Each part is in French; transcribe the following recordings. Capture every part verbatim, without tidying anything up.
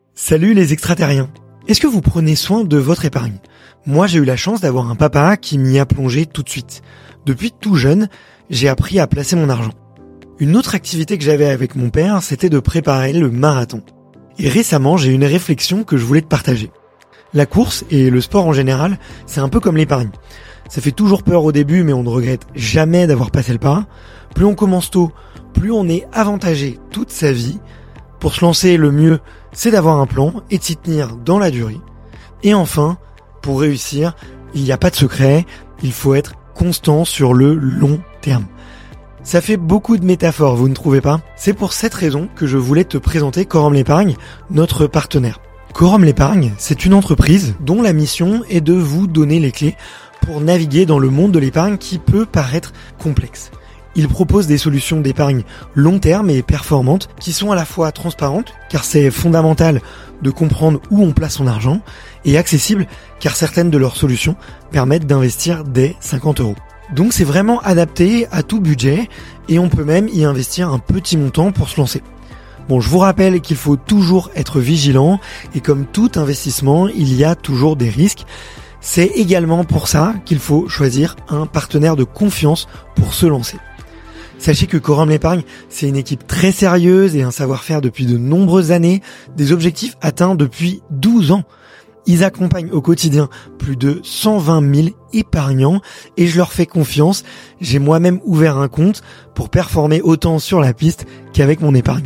Salut les extraterriens. Est-ce que vous prenez soin de votre épargne ? Moi, j'ai eu la chance d'avoir un papa qui m'y a plongé tout de suite. Depuis tout jeune, j'ai appris à placer mon argent. Une autre activité que j'avais avec mon père, c'était de préparer le marathon. Et récemment, j'ai eu une réflexion que je voulais te partager. La course et le sport en général, c'est un peu comme l'épargne. Ça fait toujours peur au début, mais on ne regrette jamais d'avoir passé le pas. Plus on commence tôt, plus on est avantagé toute sa vie. Pour se lancer, le mieux, c'est d'avoir un plan et de s'y tenir dans la durée. Et enfin, pour réussir, il n'y a pas de secret, il faut être constant sur le long terme. Ça fait beaucoup de métaphores, vous ne trouvez pas ? C'est pour cette raison que je voulais te présenter Quorum l'Épargne, notre partenaire. Quorum l'Épargne, c'est une entreprise dont la mission est de vous donner les clés pour naviguer dans le monde de l'épargne qui peut paraître complexe. Il propose des solutions d'épargne long terme et performantes qui sont à la fois transparentes, car c'est fondamental de comprendre où on place son argent, et accessibles, car certaines de leurs solutions permettent d'investir dès cinquante euros. Donc c'est vraiment adapté à tout budget, et on peut même y investir un petit montant pour se lancer. Bon, je vous rappelle qu'il faut toujours être vigilant, et comme tout investissement, il y a toujours des risques. C'est également pour ça qu'il faut choisir un partenaire de confiance pour se lancer. Sachez que Quorum l'Épargne, c'est une équipe très sérieuse et un savoir-faire depuis de nombreuses années, des objectifs atteints depuis douze ans. Ils accompagnent au quotidien plus de cent vingt mille épargnants et je leur fais confiance. J'ai moi-même ouvert un compte pour performer autant sur la piste qu'avec mon épargne.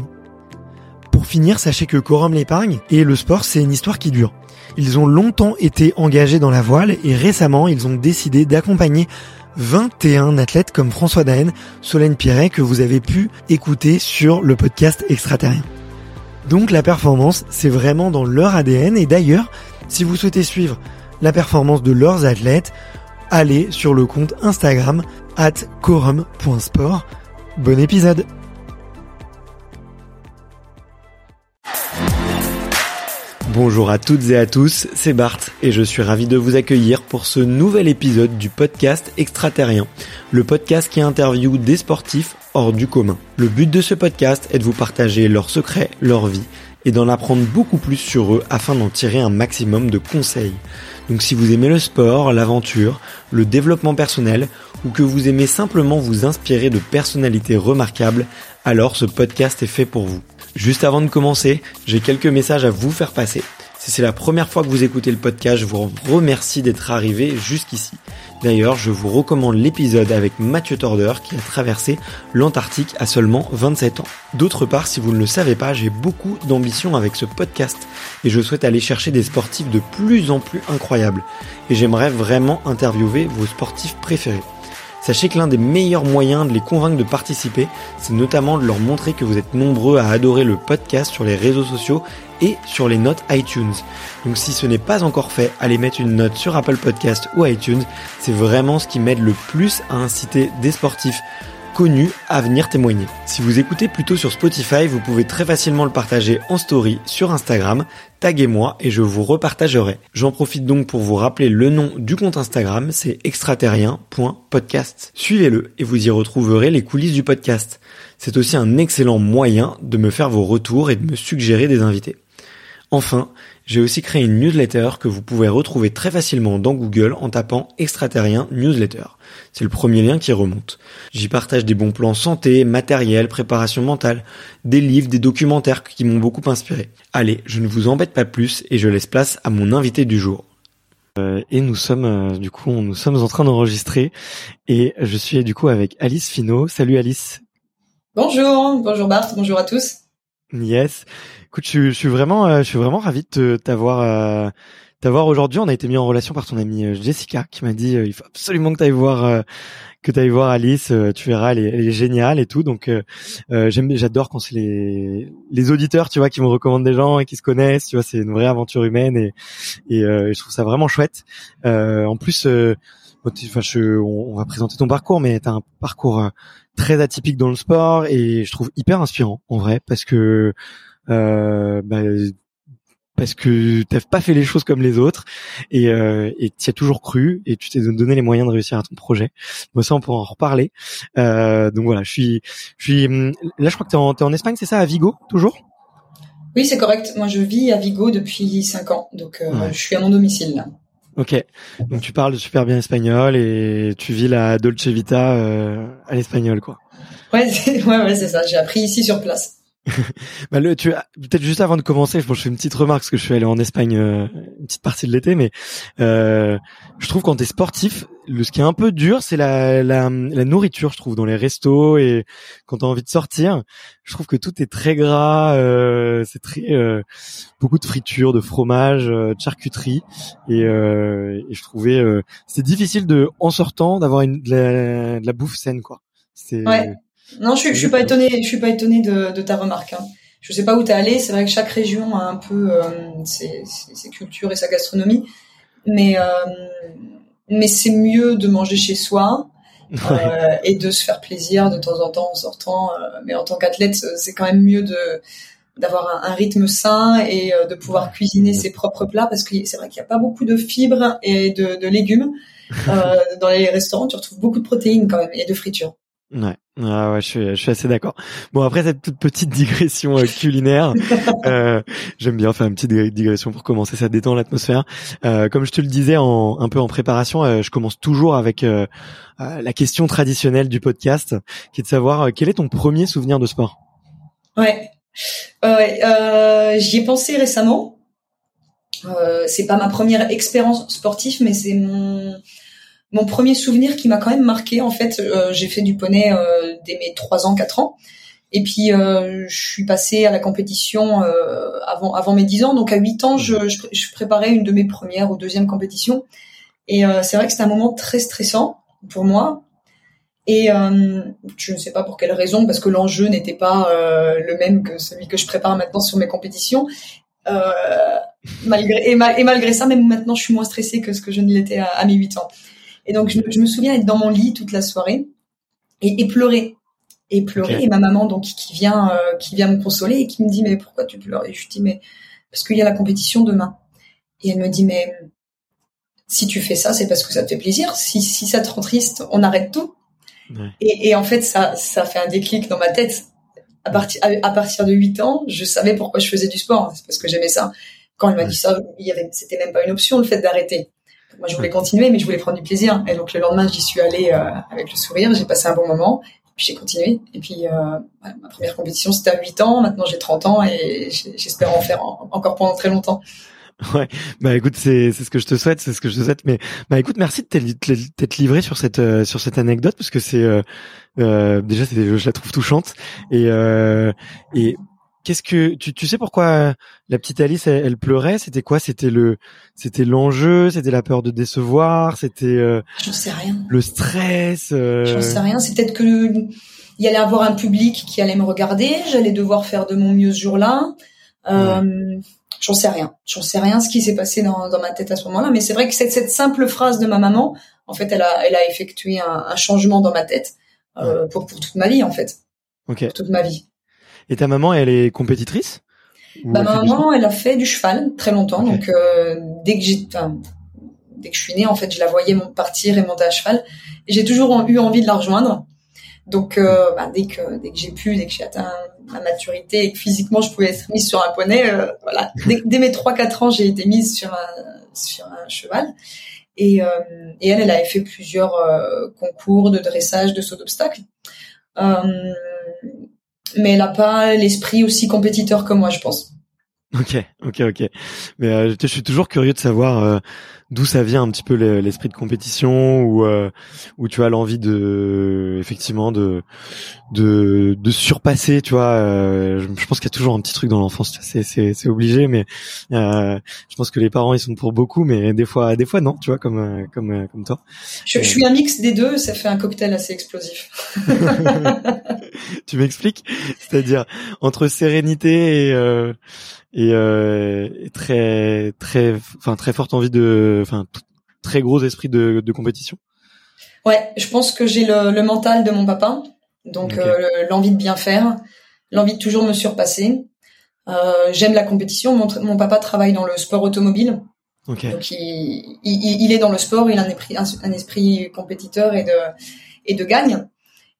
Pour finir, sachez que Quorum l'Épargne et le sport, c'est une histoire qui dure. Ils ont longtemps été engagés dans la voile et récemment, ils ont décidé d'accompagner vingt et un athlètes comme François Daen, Solène Piret, que vous avez pu écouter sur le podcast Extraterrien. Donc la performance, c'est vraiment dans leur A D N et d'ailleurs, si vous souhaitez suivre la performance de leurs athlètes, allez sur le compte Instagram arobase quorum point sport. Bon épisode. Bonjour à toutes et à tous, c'est Bart et je suis ravi de vous accueillir pour ce nouvel épisode du podcast Extraterrien, le podcast qui interviewe des sportifs hors du commun. Le but de ce podcast est de vous partager leurs secrets, leur vie et d'en apprendre beaucoup plus sur eux afin d'en tirer un maximum de conseils. Donc si vous aimez le sport, l'aventure, le développement personnel ou que vous aimez simplement vous inspirer de personnalités remarquables, alors ce podcast est fait pour vous. Juste avant de commencer, j'ai quelques messages à vous faire passer. Si c'est la première fois que vous écoutez le podcast, je vous remercie d'être arrivé jusqu'ici. D'ailleurs, je vous recommande l'épisode avec Mathieu Torder qui a traversé l'Antarctique à seulement vingt-sept ans. D'autre part, si vous ne le savez pas, j'ai beaucoup d'ambition avec ce podcast et je souhaite aller chercher des sportifs de plus en plus incroyables. Et j'aimerais vraiment interviewer vos sportifs préférés. Sachez que l'un des meilleurs moyens de les convaincre de participer, c'est notamment de leur montrer que vous êtes nombreux à adorer le podcast sur les réseaux sociaux et sur les notes iTunes. Donc si ce n'est pas encore fait, allez mettre une note sur Apple Podcast ou iTunes. C'est vraiment ce qui m'aide le plus à inciter des sportifs connus à venir témoigner. Si vous écoutez plutôt sur Spotify, vous pouvez très facilement le partager en story sur Instagram, taguez-moi et je vous repartagerai. J'en profite donc pour vous rappeler le nom du compte Instagram, c'est extraterrien point podcast. Suivez-le et vous y retrouverez les coulisses du podcast. C'est aussi un excellent moyen de me faire vos retours et de me suggérer des invités. Enfin, j'ai aussi créé une newsletter que vous pouvez retrouver très facilement dans Google en tapant Extraterrien Newsletter. C'est le premier lien qui remonte. J'y partage des bons plans santé, matériel, préparation mentale, des livres, des documentaires qui m'ont beaucoup inspiré. Allez, je ne vous embête pas plus et je laisse place à mon invité du jour. Euh, et nous sommes euh, du coup, nous sommes en train d'enregistrer et je suis du coup avec Alice Finot. Salut Alice. Bonjour, bonjour Bart, bonjour à tous. Yes. Écoute, je, je suis vraiment, euh, je suis vraiment ravi de te, t'avoir, euh, t'avoir aujourd'hui. On a été mis en relation par ton amie euh, Jessica, qui m'a dit euh, il faut absolument que t'ailles voir, euh, que t'ailles voir Alice. Euh, tu verras, elle est, elle est géniale et tout. Donc, euh, euh, j'aime, j'adore quand c'est les, les auditeurs, tu vois, qui me recommandent des gens et qui se connaissent. Tu vois, c'est une vraie aventure humaine et, et euh, je trouve ça vraiment chouette. Euh, en plus, euh, enfin, je, on, on va présenter ton parcours, mais t'as un parcours euh, très atypique dans le sport et je trouve hyper inspirant en vrai parce que euh, bah, parce que t'as pas fait les choses comme les autres et euh, et t'y as toujours cru et tu t'es donné les moyens de réussir à ton projet. Moi ça on pourra en reparler. Euh, donc voilà, je suis je suis là je crois que t'es en t'es en Espagne, c'est ça, à Vigo toujours? Oui, c'est correct. Moi, je vis à Vigo depuis cinq ans, donc euh, ouais. Je suis à mon domicile là. Ok, donc tu parles super bien espagnol et tu vis la Dolce Vita euh, à l'espagnol, quoi. Ouais, c'est, ouais, ouais, c'est ça. J'ai appris ici sur place. bah le, tu peut-être juste avant de commencer, je, bon, je fais une petite remarque parce que je suis allé en Espagne euh, une petite partie de l'été, mais euh, je trouve quand t'es sportif, le ce qui est un peu dur, c'est la, la la nourriture, je trouve, dans les restos et quand t'as envie de sortir, je trouve que tout est très gras, euh, c'est très euh, beaucoup de friture, de fromage, euh, de charcuterie et, euh, et je trouvais euh, c'est difficile de en sortant d'avoir une de la, de la bouffe saine, quoi. C'est ouais. Non, je suis, je suis pas étonnée, je suis pas étonnée de, de ta remarque. Hein. Je sais pas où t'es allé. C'est vrai que chaque région a un peu euh, ses, ses, ses cultures et sa gastronomie, mais euh, mais c'est mieux de manger chez soi euh, ouais. et de se faire plaisir de temps en temps en sortant. Euh, mais en tant qu'athlète, c'est quand même mieux de d'avoir un, un rythme sain et euh, de pouvoir cuisiner ses propres plats parce que c'est vrai qu'il y a pas beaucoup de fibres et de, de légumes euh, dans les restaurants. Tu retrouves beaucoup de protéines quand même et de friture. Ouais, ah ouais, je suis, je suis assez d'accord. Bon, après cette toute petite digression euh, culinaire, euh, j'aime bien faire une petite digression pour commencer, ça détend l'atmosphère. Euh, comme je te le disais en, un peu en préparation, euh, je commence toujours avec euh, euh, la question traditionnelle du podcast, qui est de savoir euh, quel est ton premier souvenir de sport. Ouais, ouais, euh, j'y ai pensé récemment. Euh, c'est pas ma première expérience sportive, mais c'est mon Mon premier souvenir qui m'a quand même marqué, en fait, euh, j'ai fait du poney euh, dès mes trois ans, quatre ans. Et puis, euh, je suis passée à la compétition euh, avant avant mes dix ans. Donc, à huit ans, je, je, je préparais une de mes premières ou deuxième compétitions. Et euh, c'est vrai que c'était un moment très stressant pour moi. Et euh, je ne sais pas pour quelle raison, parce que l'enjeu n'était pas euh, le même que celui que je prépare maintenant sur mes compétitions. Euh, malgré et, mal, et malgré ça, même maintenant, je suis moins stressée que ce que je ne l'étais à, à mes huit ans. Et donc, je, je me souviens être dans mon lit toute la soirée et, et pleurer. Et pleurer. Okay. Et ma maman, donc, qui vient, euh, qui vient me consoler et qui me dit, mais pourquoi tu pleures? Et je lui dis, mais parce qu'il y a la compétition demain. Et elle me dit, mais si tu fais ça, c'est parce que ça te fait plaisir. Si, si ça te rend triste, on arrête tout. Ouais. Et, et en fait, ça, ça fait un déclic dans ma tête. À partir, à, à partir de huit ans, je savais pourquoi je faisais du sport. C'est parce que j'aimais ça. Quand elle m'a dit ça, il y avait, c'était même pas une option, le fait d'arrêter. Moi, je voulais continuer, mais je voulais prendre du plaisir. Et donc, le lendemain, j'y suis allée euh, avec le sourire. J'ai passé un bon moment. Puis, j'ai continué. Et puis, euh, ma première compétition, c'était à huit ans. Maintenant, j'ai trente ans et j'espère en faire en, encore pendant très longtemps. Ouais, bah écoute, c'est c'est ce que je te souhaite, c'est ce que je te souhaite. Mais bah écoute, merci de t'être livré sur cette euh, sur cette anecdote parce que c'est euh, euh, déjà, c'est, je la trouve touchante et euh, et qu'est-ce que tu tu sais pourquoi la petite Alice elle, elle pleurait? C'était quoi? C'était le c'était l'enjeu, c'était la peur de décevoir, c'était euh, j'en sais rien. Le stress. Euh... J'en sais rien. C'est peut-être que il y allait avoir un public qui allait me regarder, j'allais devoir faire de mon mieux ce jour-là. Euh, ouais. J'en sais rien. J'en sais rien ce qui s'est passé dans dans ma tête à ce moment-là. Mais c'est vrai que cette cette simple phrase de ma maman, en fait, elle a elle a effectué un, un changement dans ma tête euh, ouais. pour pour toute ma vie en fait. Ok. Pour toute ma vie. Et ta maman, elle est compétitrice? Bah, ma maman, elle a fait du cheval très longtemps. Okay. Donc, euh, dès que j'ai, enfin, dès que je suis née, en fait, je la voyais partir et monter à cheval. Et j'ai toujours eu envie de la rejoindre. Donc, euh, bah, dès que, dès que j'ai pu, dès que j'ai atteint ma maturité et que physiquement je pouvais être mise sur un poney, euh, voilà. Dès, dès mes trois quatre ans, j'ai été mise sur un, sur un cheval. Et, euh, et elle, elle avait fait plusieurs euh, concours de dressage, de saut d'obstacle. Euh, mais elle a pas l'esprit aussi compétiteur que moi, je pense. Ok, ok, ok. Mais euh, je suis toujours curieux de savoir euh, d'où ça vient un petit peu l'esprit de compétition ou euh, où tu as l'envie de effectivement de de de surpasser, tu vois. Euh, je, je pense qu'il y a toujours un petit truc dans l'enfance, c'est c'est c'est obligé, mais euh, je pense que les parents ils sont pour beaucoup, mais des fois des fois non, tu vois, comme euh, comme euh, comme toi. Je, je suis un mix des deux, ça fait un cocktail assez explosif. Tu m'expliques? C'est-à-dire entre sérénité et euh, et, euh, et très très enfin très forte envie de enfin t- très gros esprit de, de compétition. Ouais, je pense que j'ai le, le mental de mon papa, donc okay. euh, l'envie de bien faire, l'envie de toujours me surpasser. Euh, j'aime la compétition. Mon, mon papa travaille dans le sport automobile, okay. donc il, il il est dans le sport, il a un esprit un, un esprit compétiteur et de et de gagne.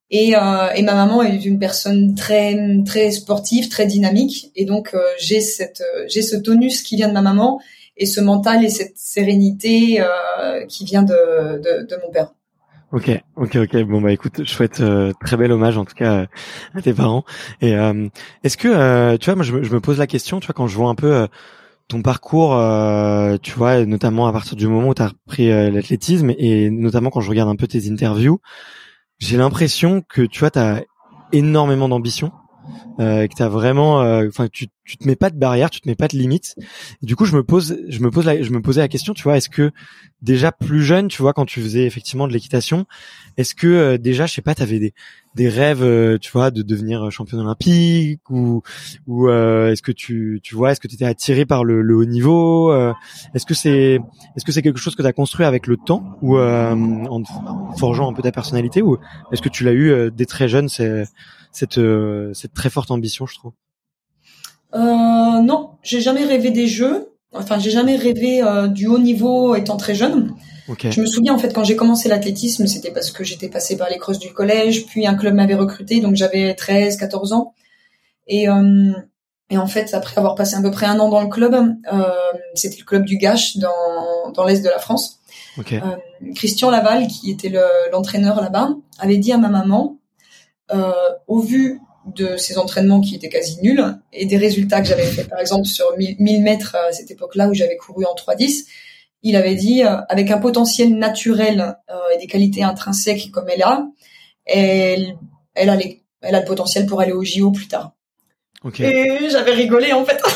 Et, euh, et ma maman est une personne très très sportive, très dynamique, et donc euh, j'ai cette j'ai ce tonus qui vient de ma maman et ce mental et cette sérénité euh, qui vient de, de de mon père. Ok, ok, ok. Bon bah écoute, je souhaite euh, très bel hommage en tout cas euh, à tes parents. Et euh, est-ce que euh, tu vois, moi je me, je me pose la question, tu vois, quand je vois un peu euh, ton parcours, euh, tu vois, et notamment à partir du moment où tu as repris euh, l'athlétisme et notamment quand je regarde un peu tes interviews, j'ai l'impression que tu vois, tu as énormément d'ambition, euh, que tu as vraiment enfin euh, tu tu te mets pas de barrière, tu te mets pas de limites. Et du coup, je me pose je me pose la, je me posais la question, tu vois, est-ce que déjà plus jeune, tu vois, quand tu faisais effectivement de l'équitation, est-ce que euh, déjà, je sais pas, tu avais des des rêves, euh, tu vois, de devenir champion olympique ou ou euh, est-ce que tu tu vois, est-ce que tu étais attiré par le, le haut niveau, euh, est-ce que c'est est-ce que c'est quelque chose que tu as construit avec le temps ou euh, en, en forgeant un peu ta personnalité, ou est-ce que tu l'as eu euh, dès très jeune, c'est cette euh, cette très forte ambition, je trouve? Euh, non, j'ai jamais rêvé des Jeux. Enfin, j'ai jamais rêvé euh, du haut niveau étant très jeune. Okay. Je me souviens en fait quand j'ai commencé l'athlétisme, c'était parce que j'étais passée par les crosses du collège, puis un club m'avait recruté, donc j'avais treize, quatorze ans. Et euh, et en fait, après avoir passé à peu près un an dans le club, euh, c'était le club du Gache dans dans l'est de la France. Okay. Euh, Christian Laval, qui était le, l'entraîneur là-bas, avait dit à ma maman, euh, au vu de ces entraînements qui étaient quasi nuls et des résultats que j'avais fait, par exemple sur mille mètres à cette époque-là où j'avais couru en trois dix, il avait dit, euh, avec un potentiel naturel euh, et des qualités intrinsèques comme elle a, elle, elle a les, elle a le potentiel pour aller au J O plus tard. Okay. Et j'avais rigolé en fait.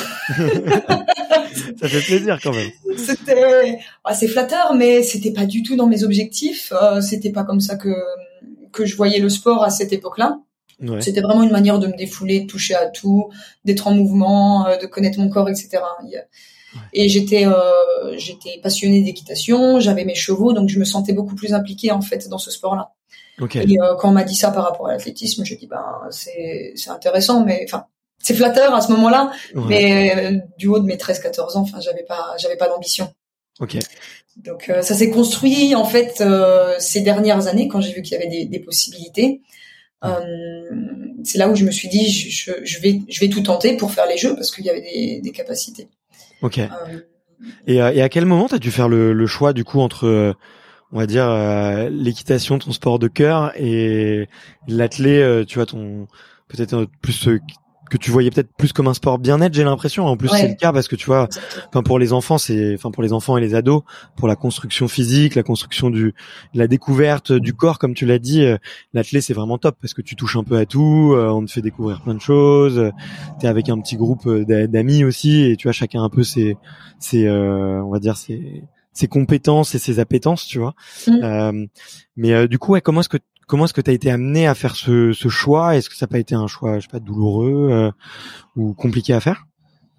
Ça fait plaisir quand même. C'était assez flatteur, mais c'était pas du tout dans mes objectifs. Euh, c'était pas comme ça que que je voyais le sport à cette époque-là. Ouais. C'était vraiment une manière de me défouler, de toucher à tout, d'être en mouvement, euh, de connaître mon corps, et cetera. Ouais. Et j'étais euh, j'étais passionnée d'équitation, j'avais mes chevaux, donc je me sentais beaucoup plus impliquée en fait dans ce sport-là. Okay. Et euh, quand on m'a dit ça par rapport à l'athlétisme, je dis ben c'est c'est intéressant, mais enfin c'est flatteur à ce moment-là, ouais. mais euh, du haut de mes treize quatorze ans, enfin j'avais pas j'avais pas d'ambition. Ok. Donc euh, ça s'est construit en fait euh, ces dernières années quand j'ai vu qu'il y avait des, des possibilités. Euh, c'est là où je me suis dit je, je, je vais je vais tout tenter pour faire les Jeux parce qu'il y avait des, des capacités. Ok. Euh, et, et à quel moment t'as dû faire le, le choix du coup entre on va dire euh, l'équitation, ton sport de cœur, et l'athlé, euh, tu vois, ton peut-être plus euh, que tu voyais peut-être plus comme un sport bien-être, j'ai l'impression. En plus, ouais. C'est le cas parce que tu vois, enfin pour les enfants, c'est, enfin pour les enfants et les ados, pour la construction physique, la construction du, la découverte du corps, comme tu l'as dit, euh, l'athlé c'est vraiment top parce que tu touches un peu à tout, euh, on te fait découvrir plein de choses. Euh, t'es avec un petit groupe d'amis aussi, et tu vois chacun un peu ses, ses, euh, on va dire ses, ses compétences et ses appétences, tu vois. Mmh. Euh, mais euh, du coup, ouais, comment est-ce que Comment est-ce que tu as été amené à faire ce, ce choix? Est-ce que ça n'a pas été un choix, je sais pas, douloureux euh, ou compliqué à faire?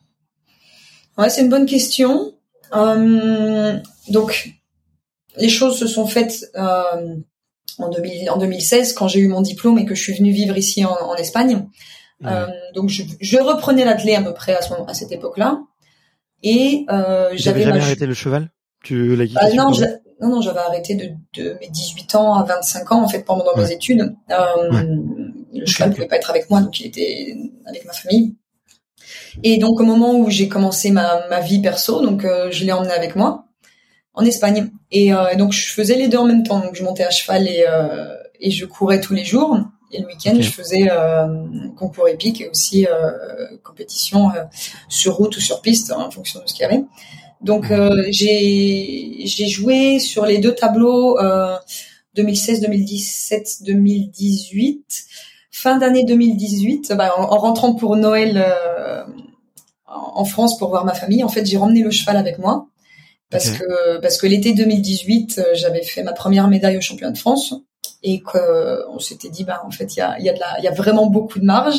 Ouais, c'est une bonne question. Euh, donc, les choses se sont faites euh, en, deux mille, en deux mille seize quand j'ai eu mon diplôme et que je suis venue vivre ici en, en Espagne. Ouais. Euh, donc, je, je reprenais l'athlé à peu près à, ce moment, à cette époque-là. Et euh, j'avais jamais ma... arrêté le cheval? Tu l'as euh, non, je, non, non, j'avais arrêté de, de mes dix-huit ans à vingt-cinq ans, en fait, pendant ouais. mes études. Euh, ouais. Le cheval ne pouvait pas être avec moi, donc il était avec ma famille. Et donc, au moment où j'ai commencé ma, ma vie perso, donc euh, je l'ai emmené avec moi en Espagne. Et euh, donc, je faisais les deux en même temps. Donc, je montais à cheval et, euh, et je courais tous les jours. Et le week-end, okay. je faisais euh, concours épique et aussi euh, compétition euh, sur route ou sur piste, hein, en fonction de ce qu'il y avait. Donc euh, j'ai j'ai joué sur les deux tableaux euh, deux mille seize, deux mille dix-sept, deux mille dix-huit. Fin d'année deux mille dix-huit, bah, en, en rentrant pour Noël euh, en France pour voir ma famille, en fait j'ai ramené le cheval avec moi parce okay. que parce que l'été deux mille dix-huit j'avais fait ma première médaille au championnat de France et que on s'était dit bah en fait il y a il y a de la il y a vraiment beaucoup de marge.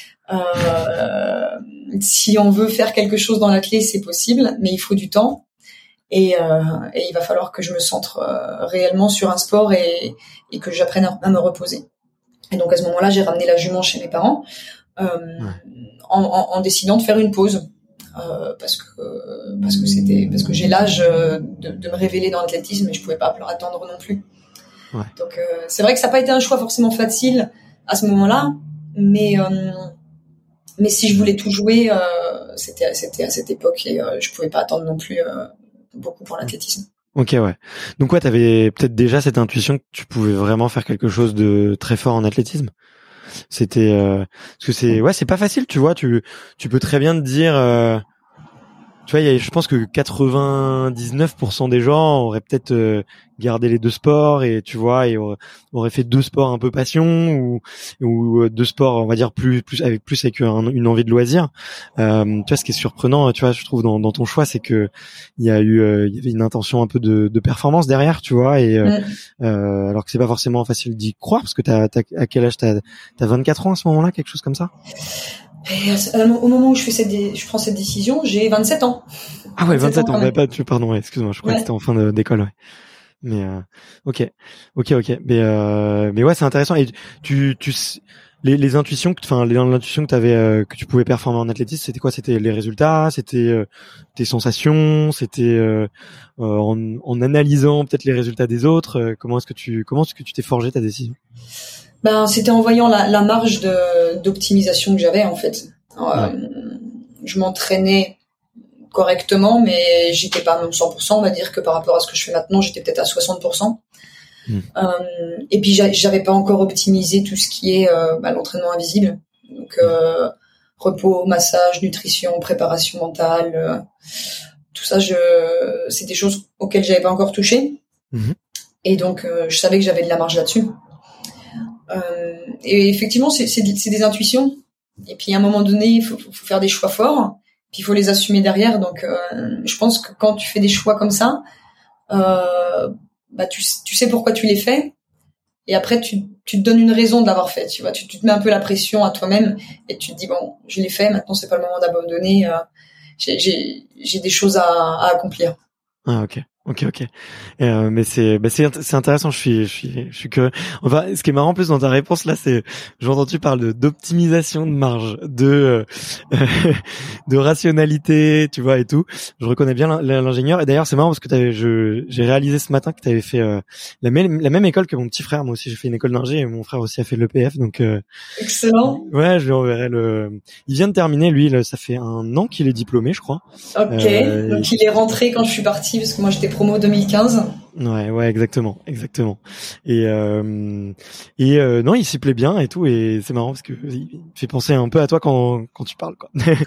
Euh, si on veut faire quelque chose dans l'athlé, c'est possible, mais il faut du temps et, euh, et il va falloir que je me centre euh, réellement sur un sport et, et que j'apprenne à, à me reposer. Et donc à ce moment-là, j'ai ramené la jument chez mes parents euh, ouais. en, en, en décidant de faire une pause euh, parce que parce que c'était parce que j'ai l'âge de, de me révéler dans l'athlétisme et je pouvais pas attendre non plus. Ouais. Donc euh, c'est vrai que ça n'a pas été un choix forcément facile à ce moment-là, mais euh, mais si je voulais tout jouer, euh, c'était c'était à cette époque et euh, je pouvais pas attendre non plus euh, beaucoup pour l'athlétisme. Ok, ouais. Donc ouais, t'avais peut-être déjà cette intuition que tu pouvais vraiment faire quelque chose de très fort en athlétisme. C'était euh, parce que c'est ouais, c'est pas facile, tu vois. Tu tu peux très bien te dire. Euh, Tu vois, il y a, je pense que quatre-vingt-dix-neuf pour cent des gens auraient peut-être euh, gardé les deux sports et tu vois, et auraient, auraient fait deux sports un peu passion ou ou deux sports, on va dire plus plus avec plus avec un, une envie de loisir. Euh, tu vois, ce qui est surprenant, tu vois, je trouve dans, dans ton choix, c'est que il y a eu, euh, il y avait une intention un peu de, de performance derrière, tu vois, et euh, mm. euh, alors que c'est pas forcément facile d'y croire parce que t'as, t'as à quel âge t'as t'as vingt-quatre ans à ce moment-là, quelque chose comme ça. Et au moment où je fais cette, dé... je prends cette décision, j'ai vingt-sept ans. Ah ouais, vingt-sept ans. Bah, pas, tu, pardon, ouais, excuse-moi, je crois ouais. que c'était en fin de, d'école, ouais. Mais euh, ok, ok, ok. Mais euh, mais ouais, c'est intéressant. Et tu, tu, les, les intuitions, enfin, l'intuition que t'avais, euh, que tu pouvais performer en athlétisme, c'était quoi? C'était les résultats, c'était euh, tes sensations, c'était euh, euh, en, en analysant peut-être les résultats des autres. Euh, comment est-ce que tu, comment est-ce que tu t'es forgé ta décision? Ben, c'était en voyant la, la marge de, d'optimisation que j'avais, en fait. Euh, ouais. Je m'entraînais correctement, mais j'étais pas à même cent pour cent. On va dire que par rapport à ce que je fais maintenant, j'étais peut-être à soixante pour cent. Mmh. Euh, et puis, j'avais pas encore optimisé tout ce qui est euh, bah, l'entraînement invisible. Donc, euh, repos, massage, nutrition, préparation mentale, euh, tout ça, je, c'est des choses auxquelles j'avais pas encore touché. Mmh. Et donc, euh, je savais que j'avais de la marge là-dessus. Euh, et effectivement, c'est, c'est, c'est des intuitions. Et puis à un moment donné, il faut, faut faire des choix forts. Puis il faut les assumer derrière. Donc, euh, je pense que quand tu fais des choix comme ça, euh, bah tu, tu sais pourquoi tu les fais. Et après, tu, tu te donnes une raison de l'avoir fait. Tu vois, tu, tu te mets un peu la pression à toi-même et tu te dis bon, je l'ai fait. Maintenant, c'est pas le moment d'abandonner. Euh, j'ai, j'ai, j'ai des choses à, à accomplir. Ah ok. Ok, ok. Euh, mais c'est, bah c'est, c'est intéressant. Je suis, je suis, je suis curieux. Enfin, ce qui est marrant en plus dans ta réponse là, c'est, j'ai entendu tu parles de d'optimisation de marge, de, euh, de rationalité, tu vois et tout. Je reconnais bien l'ingénieur. Et d'ailleurs, c'est marrant parce que t'avais, je, j'ai réalisé ce matin que t'avais fait euh, la même, la même école que mon petit frère. Moi aussi, j'ai fait une école d'ingé et mon frère aussi a fait l'E P F. Donc, euh, excellent. Ouais, je lui enverrai le. Il vient de terminer, lui. Là, ça fait un an qu'il est diplômé, je crois. Ok. Euh, donc il est rentré quand je suis partie parce que moi j'étais promo deux mille quinze. Ouais, ouais, exactement, exactement. Et euh, et euh, non, il s'y plaît bien et tout, et c'est marrant parce que il fait penser un peu à toi quand quand tu parles, quoi.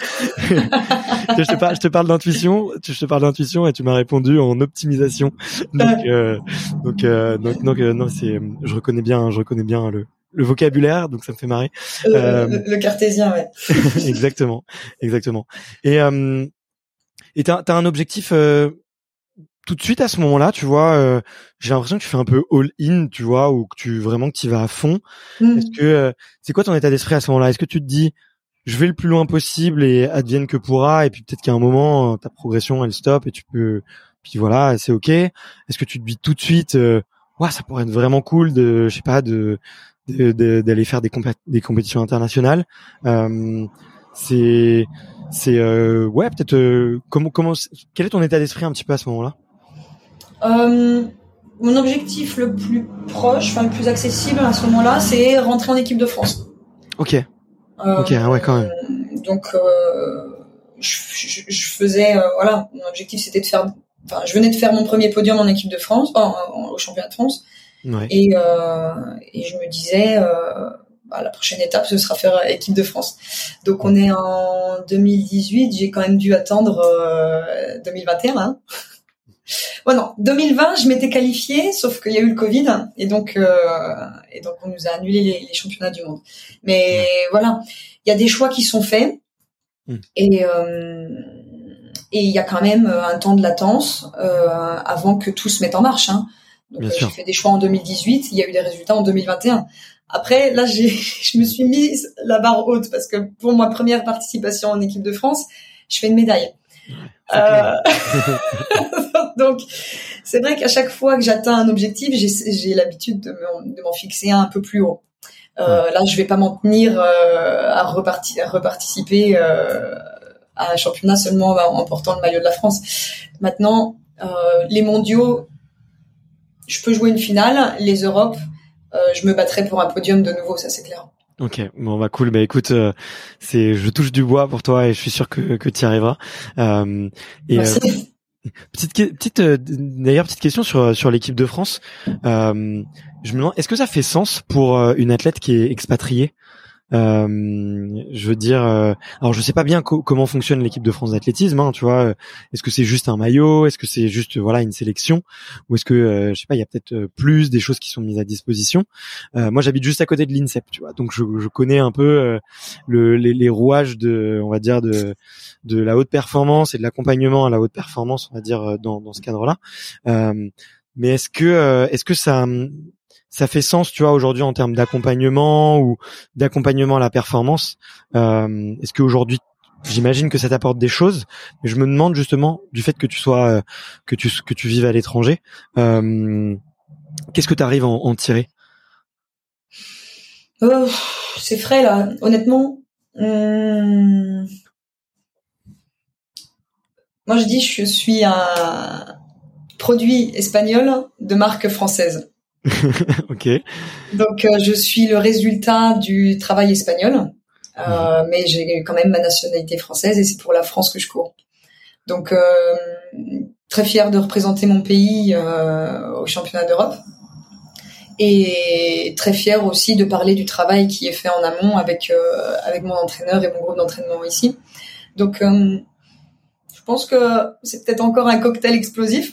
je te parle, je te parle d'intuition, je te parle d'intuition et tu m'as répondu en optimisation. Donc euh, donc euh, donc donc euh, non, c'est, je reconnais bien, je reconnais bien le le vocabulaire, donc ça me fait marrer. Euh, euh, le, le cartésien, ouais. exactement, exactement. Et euh, et t'as t'as un objectif. Euh, tout de suite à ce moment-là, tu vois, euh, j'ai l'impression que tu fais un peu all-in, tu vois, ou que tu vraiment que tu vas à fond. Mmh. Est-ce que euh, c'est quoi ton état d'esprit à ce moment-là? Est-ce que tu te dis je vais le plus loin possible et advienne que pourra, et puis peut-être qu'à un moment ta progression elle stoppe et tu peux, puis voilà, c'est ok. Est-ce que tu te dis tout de suite, euh, ouais, ça pourrait être vraiment cool de, je sais pas, de, de, de d'aller faire des, compé- des compétitions internationales. Euh, c'est c'est euh, ouais, peut-être euh, comment comment quel est ton état d'esprit un petit peu à ce moment-là? Euh, mon objectif le plus proche, enfin le plus accessible à ce moment-là, c'est rentrer en équipe de France. Ok. Euh, ok, ouais, quand même. Donc, euh, je, je, je faisais, euh, voilà, mon objectif c'était de faire, enfin, je venais de faire mon premier podium en équipe de France, en, en, au championnat de France, ouais. et, euh, et je me disais, euh, bah, la prochaine étape ce sera faire équipe de France. Donc, on est en deux mille dix-huit, j'ai quand même dû attendre euh, deux mille vingt et un. Hein. Ouais, non, deux mille vingt, je m'étais qualifiée, sauf qu'il y a eu le Covid, et donc euh, et donc on nous a annulé les, les championnats du monde. Mais ouais. Voilà, il y a des choix qui sont faits, mmh. et euh, et il y a quand même un temps de latence euh, avant que tout se mette en marche. Hein. Donc euh, j'ai fait des choix en deux mille dix-huit, il y a eu des résultats en deux mille vingt et un. Après, là, j'ai, je me suis mise la barre haute parce que pour ma première participation en équipe de France, je fais une médaille. Euh... Donc, c'est vrai qu'à chaque fois que j'atteins un objectif, j'ai, j'ai l'habitude de, me, de m'en fixer un, un peu plus haut. Euh, ouais. Là, je vais pas m'en tenir euh, à, reparti- à reparticiper euh, à un championnat seulement en portant le maillot de la France. Maintenant, euh, les mondiaux, je peux jouer une finale, les Europes, euh, je me battrai pour un podium de nouveau, ça c'est clair. Ok, bon bah cool. Bah écoute, euh, c'est, je touche du bois pour toi et je suis sûr que que tu y arriveras. Euh, et euh, petite petite euh, d'ailleurs petite question sur sur l'équipe de France. Euh, je me demande, est-ce que ça fait sens pour euh, une athlète qui est expatriée? Euh, je veux dire, euh, alors je sais pas bien co- comment fonctionne l'équipe de France d'athlétisme, hein, tu vois. Est-ce que c'est juste un maillot, est-ce que c'est juste voilà une sélection, ou est-ce que euh, je sais pas, il y a peut-être euh, plus des choses qui sont mises à disposition. Euh, moi, j'habite juste à côté de l'INSEP, tu vois, donc je, je connais un peu euh, le, les, les rouages de, on va dire de de la haute performance et de l'accompagnement à la haute performance, on va dire dans dans ce cadre-là. Euh, mais est-ce que euh, est-ce que ça ça fait sens, tu vois, aujourd'hui en termes d'accompagnement ou d'accompagnement à la performance. Euh, est-ce qu'aujourd'hui, j'imagine que ça t'apporte des choses, mais je me demande justement du fait que tu sois, euh, que tu que tu vives à l'étranger, euh, qu'est-ce que tu arrives à en, en tirer? euh, C'est frais là, honnêtement. Hum... Moi, je dis, je suis un produit espagnol de marque française. Ok. Donc, euh, je suis le résultat du travail espagnol, euh, mmh. mais j'ai quand même ma nationalité française et c'est pour la France que je cours. Donc, euh, très fière de représenter mon pays euh, au championnat d'Europe et très fière aussi de parler du travail qui est fait en amont avec euh, avec mon entraîneur et mon groupe d'entraînement ici. Donc, euh, je pense que c'est peut-être encore un cocktail explosif.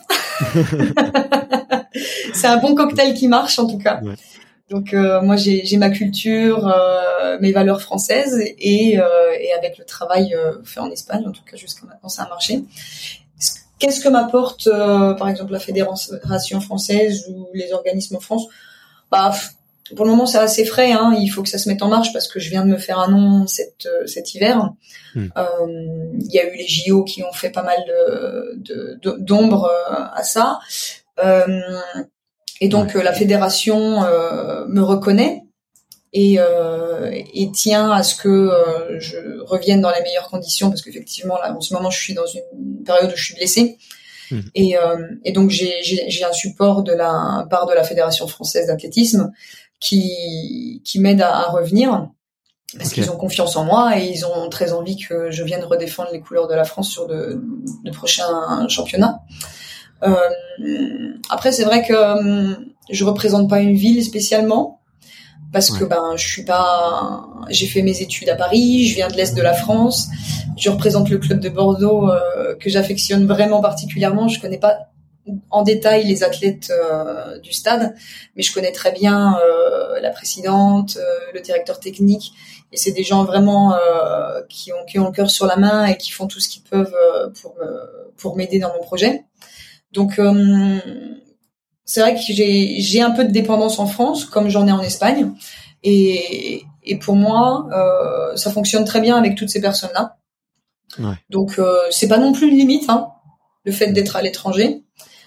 C'est un bon cocktail qui marche en tout cas. Ouais. Donc euh, moi j'ai, j'ai ma culture, euh, mes valeurs françaises et, euh, et avec le travail euh, fait en Espagne, en tout cas jusqu'à maintenant ça a marché. Qu'est-ce que m'apporte euh, par exemple la Fédération française ou les organismes en France? Bah pour le moment c'est assez frais, hein. Il faut que ça se mette en marche parce que je viens de me faire un nom cet, cet hiver. Il mmh. euh, y a eu les J O qui ont fait pas mal de, de, de d'ombre à ça. Euh, et donc ouais. La fédération euh, me reconnaît et, euh, et tient à ce que euh, je revienne dans les meilleures conditions parce qu'effectivement là en ce moment je suis dans une période où je suis blessée mmh. et, euh, et donc j'ai, j'ai, j'ai un support de la part de la Fédération française d'athlétisme qui qui m'aide à, à revenir parce okay. qu'ils ont confiance en moi et ils ont très envie que je vienne redéfendre les couleurs de la France sur de, de prochains championnats. Euh, après c'est vrai que euh, je représente pas une ville spécialement parce ouais. que ben je suis pas j'ai fait mes études à Paris, je viens de l'est de la France, je représente le club de Bordeaux euh, que j'affectionne vraiment particulièrement. Je connais pas en détail les athlètes euh, du stade, mais je connais très bien euh, la présidente, euh, le directeur technique et c'est des gens vraiment euh, qui ont qui ont le cœur sur la main et qui font tout ce qu'ils peuvent euh, pour me, pour m'aider dans mon projet. Donc euh, c'est vrai que j'ai j'ai un peu de dépendance en France comme j'en ai en Espagne et et pour moi euh, ça fonctionne très bien avec toutes ces personnes là. Ouais. Donc euh, c'est pas non plus une limite hein, le fait d'être à l'étranger.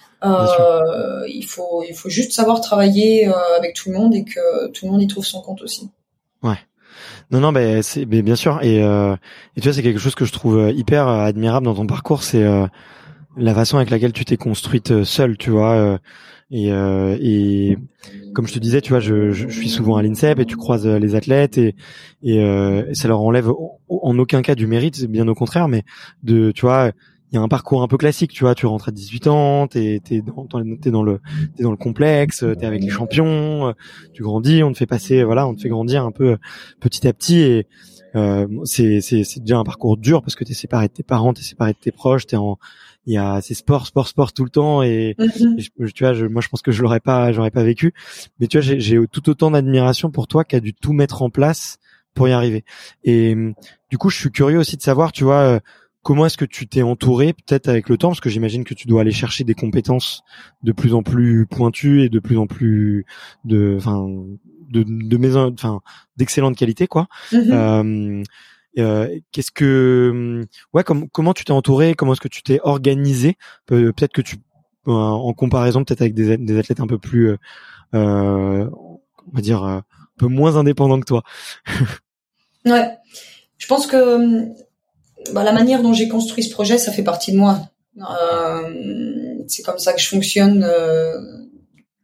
Euh, il faut il faut juste savoir travailler euh, avec tout le monde et que tout le monde y trouve son compte aussi. Ouais. Non non ben c'est ben, bien sûr et euh, et tu vois c'est quelque chose que je trouve hyper admirable dans ton parcours, c'est euh, la façon avec laquelle tu t'es construite seule, tu vois, euh, et, euh, et comme je te disais, tu vois, je, je, je suis souvent à l'INSEP et tu croises les athlètes et, et, euh, et ça leur enlève en aucun cas du mérite, bien au contraire, mais de, tu vois, il y a un parcours un peu classique, tu vois, tu rentres à dix-huit ans, t'es, t'es dans, t'es dans le, t'es dans le complexe, t'es avec les champions, tu grandis, on te fait passer, voilà, on te fait grandir un peu petit à petit et euh, c'est, c'est, c'est déjà un parcours dur parce que t'es séparé de tes parents, t'es séparé de tes proches, t'es en il y a c'est sport sport sport tout le temps et, mm-hmm. et je, tu vois je, moi je pense que je l'aurais pas j'aurais pas vécu mais tu vois j'ai, j'ai tout autant d'admiration pour toi qui a dû tout mettre en place pour y arriver et du coup je suis curieux aussi de savoir tu vois comment est-ce que tu t'es entouré peut-être avec le temps parce que j'imagine que tu dois aller chercher des compétences de plus en plus pointues et de plus en plus de enfin de de maison enfin d'excellente qualité quoi. Mm-hmm. euh, Euh, qu'est-ce que, ouais, com- comment tu t'es entouré, comment est-ce que tu t'es organisé, Pe- peut-être que tu, euh, en comparaison peut-être avec des, des athlètes un peu plus, euh, euh, on va dire, euh, un peu moins indépendants que toi. Ouais, je pense que bah, la manière dont j'ai construit ce projet, ça fait partie de moi. Euh, c'est comme ça que je fonctionne euh,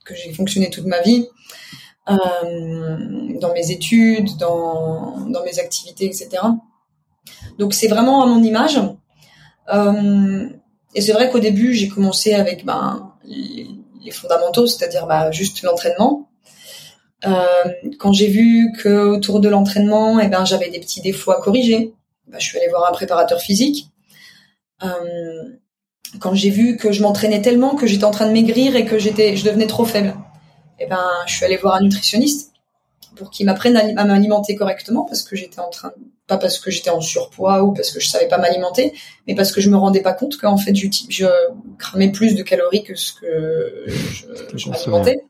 que j'ai fonctionné toute ma vie, euh, dans mes études, dans dans mes activités, et cetera. Donc c'est vraiment à mon image. Euh, et c'est vrai qu'au début j'ai commencé avec ben les, les fondamentaux, c'est-à-dire bah, juste l'entraînement. Euh, quand j'ai vu que autour de l'entraînement, eh ben j'avais des petits défauts à corriger, ben, je suis allée voir un préparateur physique. Euh, quand j'ai vu que je m'entraînais tellement que j'étais en train de maigrir et que j'étais, je devenais trop faible, eh ben je suis allée voir un nutritionniste pour qu'il m'apprenne à, à m'alimenter correctement, parce que j'étais en train, pas parce que j'étais en surpoids ou parce que je savais pas m'alimenter, mais parce que je me rendais pas compte qu'en fait je, je cramais plus de calories que ce que je, je m'alimentais.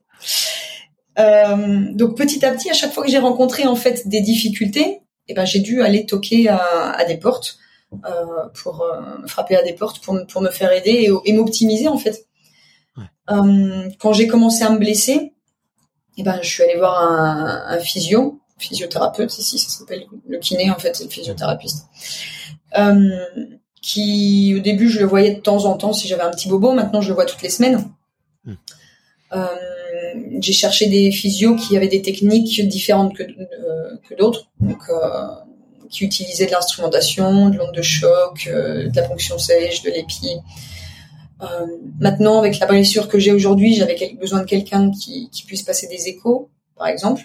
Euh, donc petit à petit, à chaque fois que j'ai rencontré en fait des difficultés, eh ben j'ai dû aller toquer à, à des portes, euh, pour euh, frapper à des portes pour pour me faire aider et, et m'optimiser en fait. Ouais. Euh, quand j'ai commencé à me blesser, eh ben je suis allée voir un, un physio, physiothérapeute ici, ça s'appelle le kiné en fait, c'est le physiothérapeute. Euh, qui au début je le voyais de temps en temps si j'avais un petit bobo, maintenant je le vois toutes les semaines. Mmh. Euh, j'ai cherché des physios qui avaient des techniques différentes que, euh, que d'autres, donc euh, qui utilisaient de l'instrumentation, de l'onde de choc, euh, de la ponction sèche, de l'épi. Euh, maintenant, avec la blessure que j'ai aujourd'hui, j'avais quel- besoin de quelqu'un qui, qui puisse passer des échos, par exemple.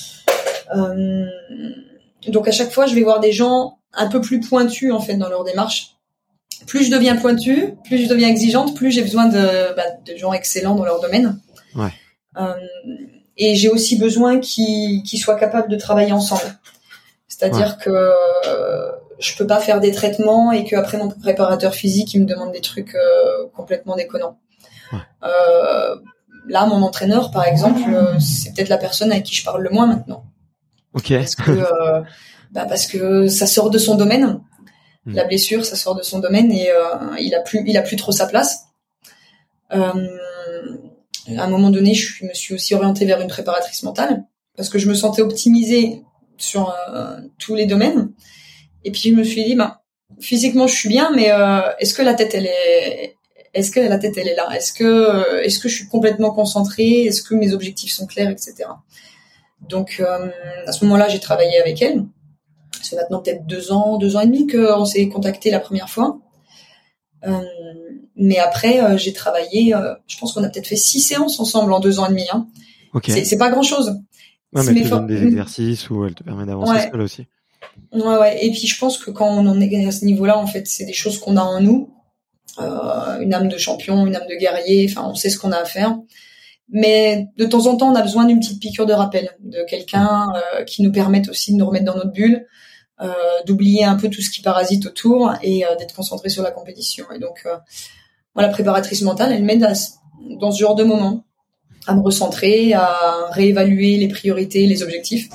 Euh, donc à chaque fois, je vais voir des gens un peu plus pointus en fait dans leur démarche. Plus je deviens pointue, plus je deviens exigeante, plus j'ai besoin de, bah, de gens excellents dans leur domaine. Ouais. Euh, et j'ai aussi besoin qu'ils, qu'ils soient capables de travailler ensemble. C'est-à-dire ouais. que euh, je peux pas faire des traitements et qu'après mon préparateur physique il me demande des trucs euh, complètement déconnants. Ouais. Euh, là, mon entraîneur, par exemple, euh, c'est peut-être la personne avec qui je parle le moins maintenant. Ok. Parce que euh, bah parce que ça sort de son domaine. Mmh. La blessure, ça sort de son domaine et euh, il a plus, il a plus trop sa place. Euh, à un moment donné, je me suis aussi orientée vers une préparatrice mentale parce que je me sentais optimisée sur euh, tous les domaines. Et puis je me suis dit, bah physiquement je suis bien, mais euh, est-ce que la tête elle est, est-ce que la tête elle est là, est-ce que, est-ce que je suis complètement concentrée, est-ce que mes objectifs sont clairs, et cetera. Donc euh, à ce moment-là, j'ai travaillé avec elle. C'est maintenant peut-être deux ans, deux ans et demi qu'on s'est contacté la première fois. Euh, mais après, euh, j'ai travaillé. Euh, je pense qu'on a peut-être fait six séances ensemble en deux ans et demi. Hein. Ok. C'est, c'est pas grand-chose. Ouais, mais elle te donne des exercices ou elle te permet d'avancer ouais. seule aussi. Ouais, ouais. Et puis je pense que quand on en est à ce niveau-là, en fait, c'est des choses qu'on a en nous, euh, une âme de champion, une âme de guerrier. Enfin, on sait ce qu'on a à faire. Mais de temps en temps, on a besoin d'une petite piqûre de rappel, de quelqu'un euh, qui nous permette aussi de nous remettre dans notre bulle, euh, d'oublier un peu tout ce qui parasite autour et euh, d'être concentré sur la compétition. Et donc, euh, moi, la préparatrice mentale, elle m'aide à, dans ce genre de moment à me recentrer, à réévaluer les priorités, les objectifs.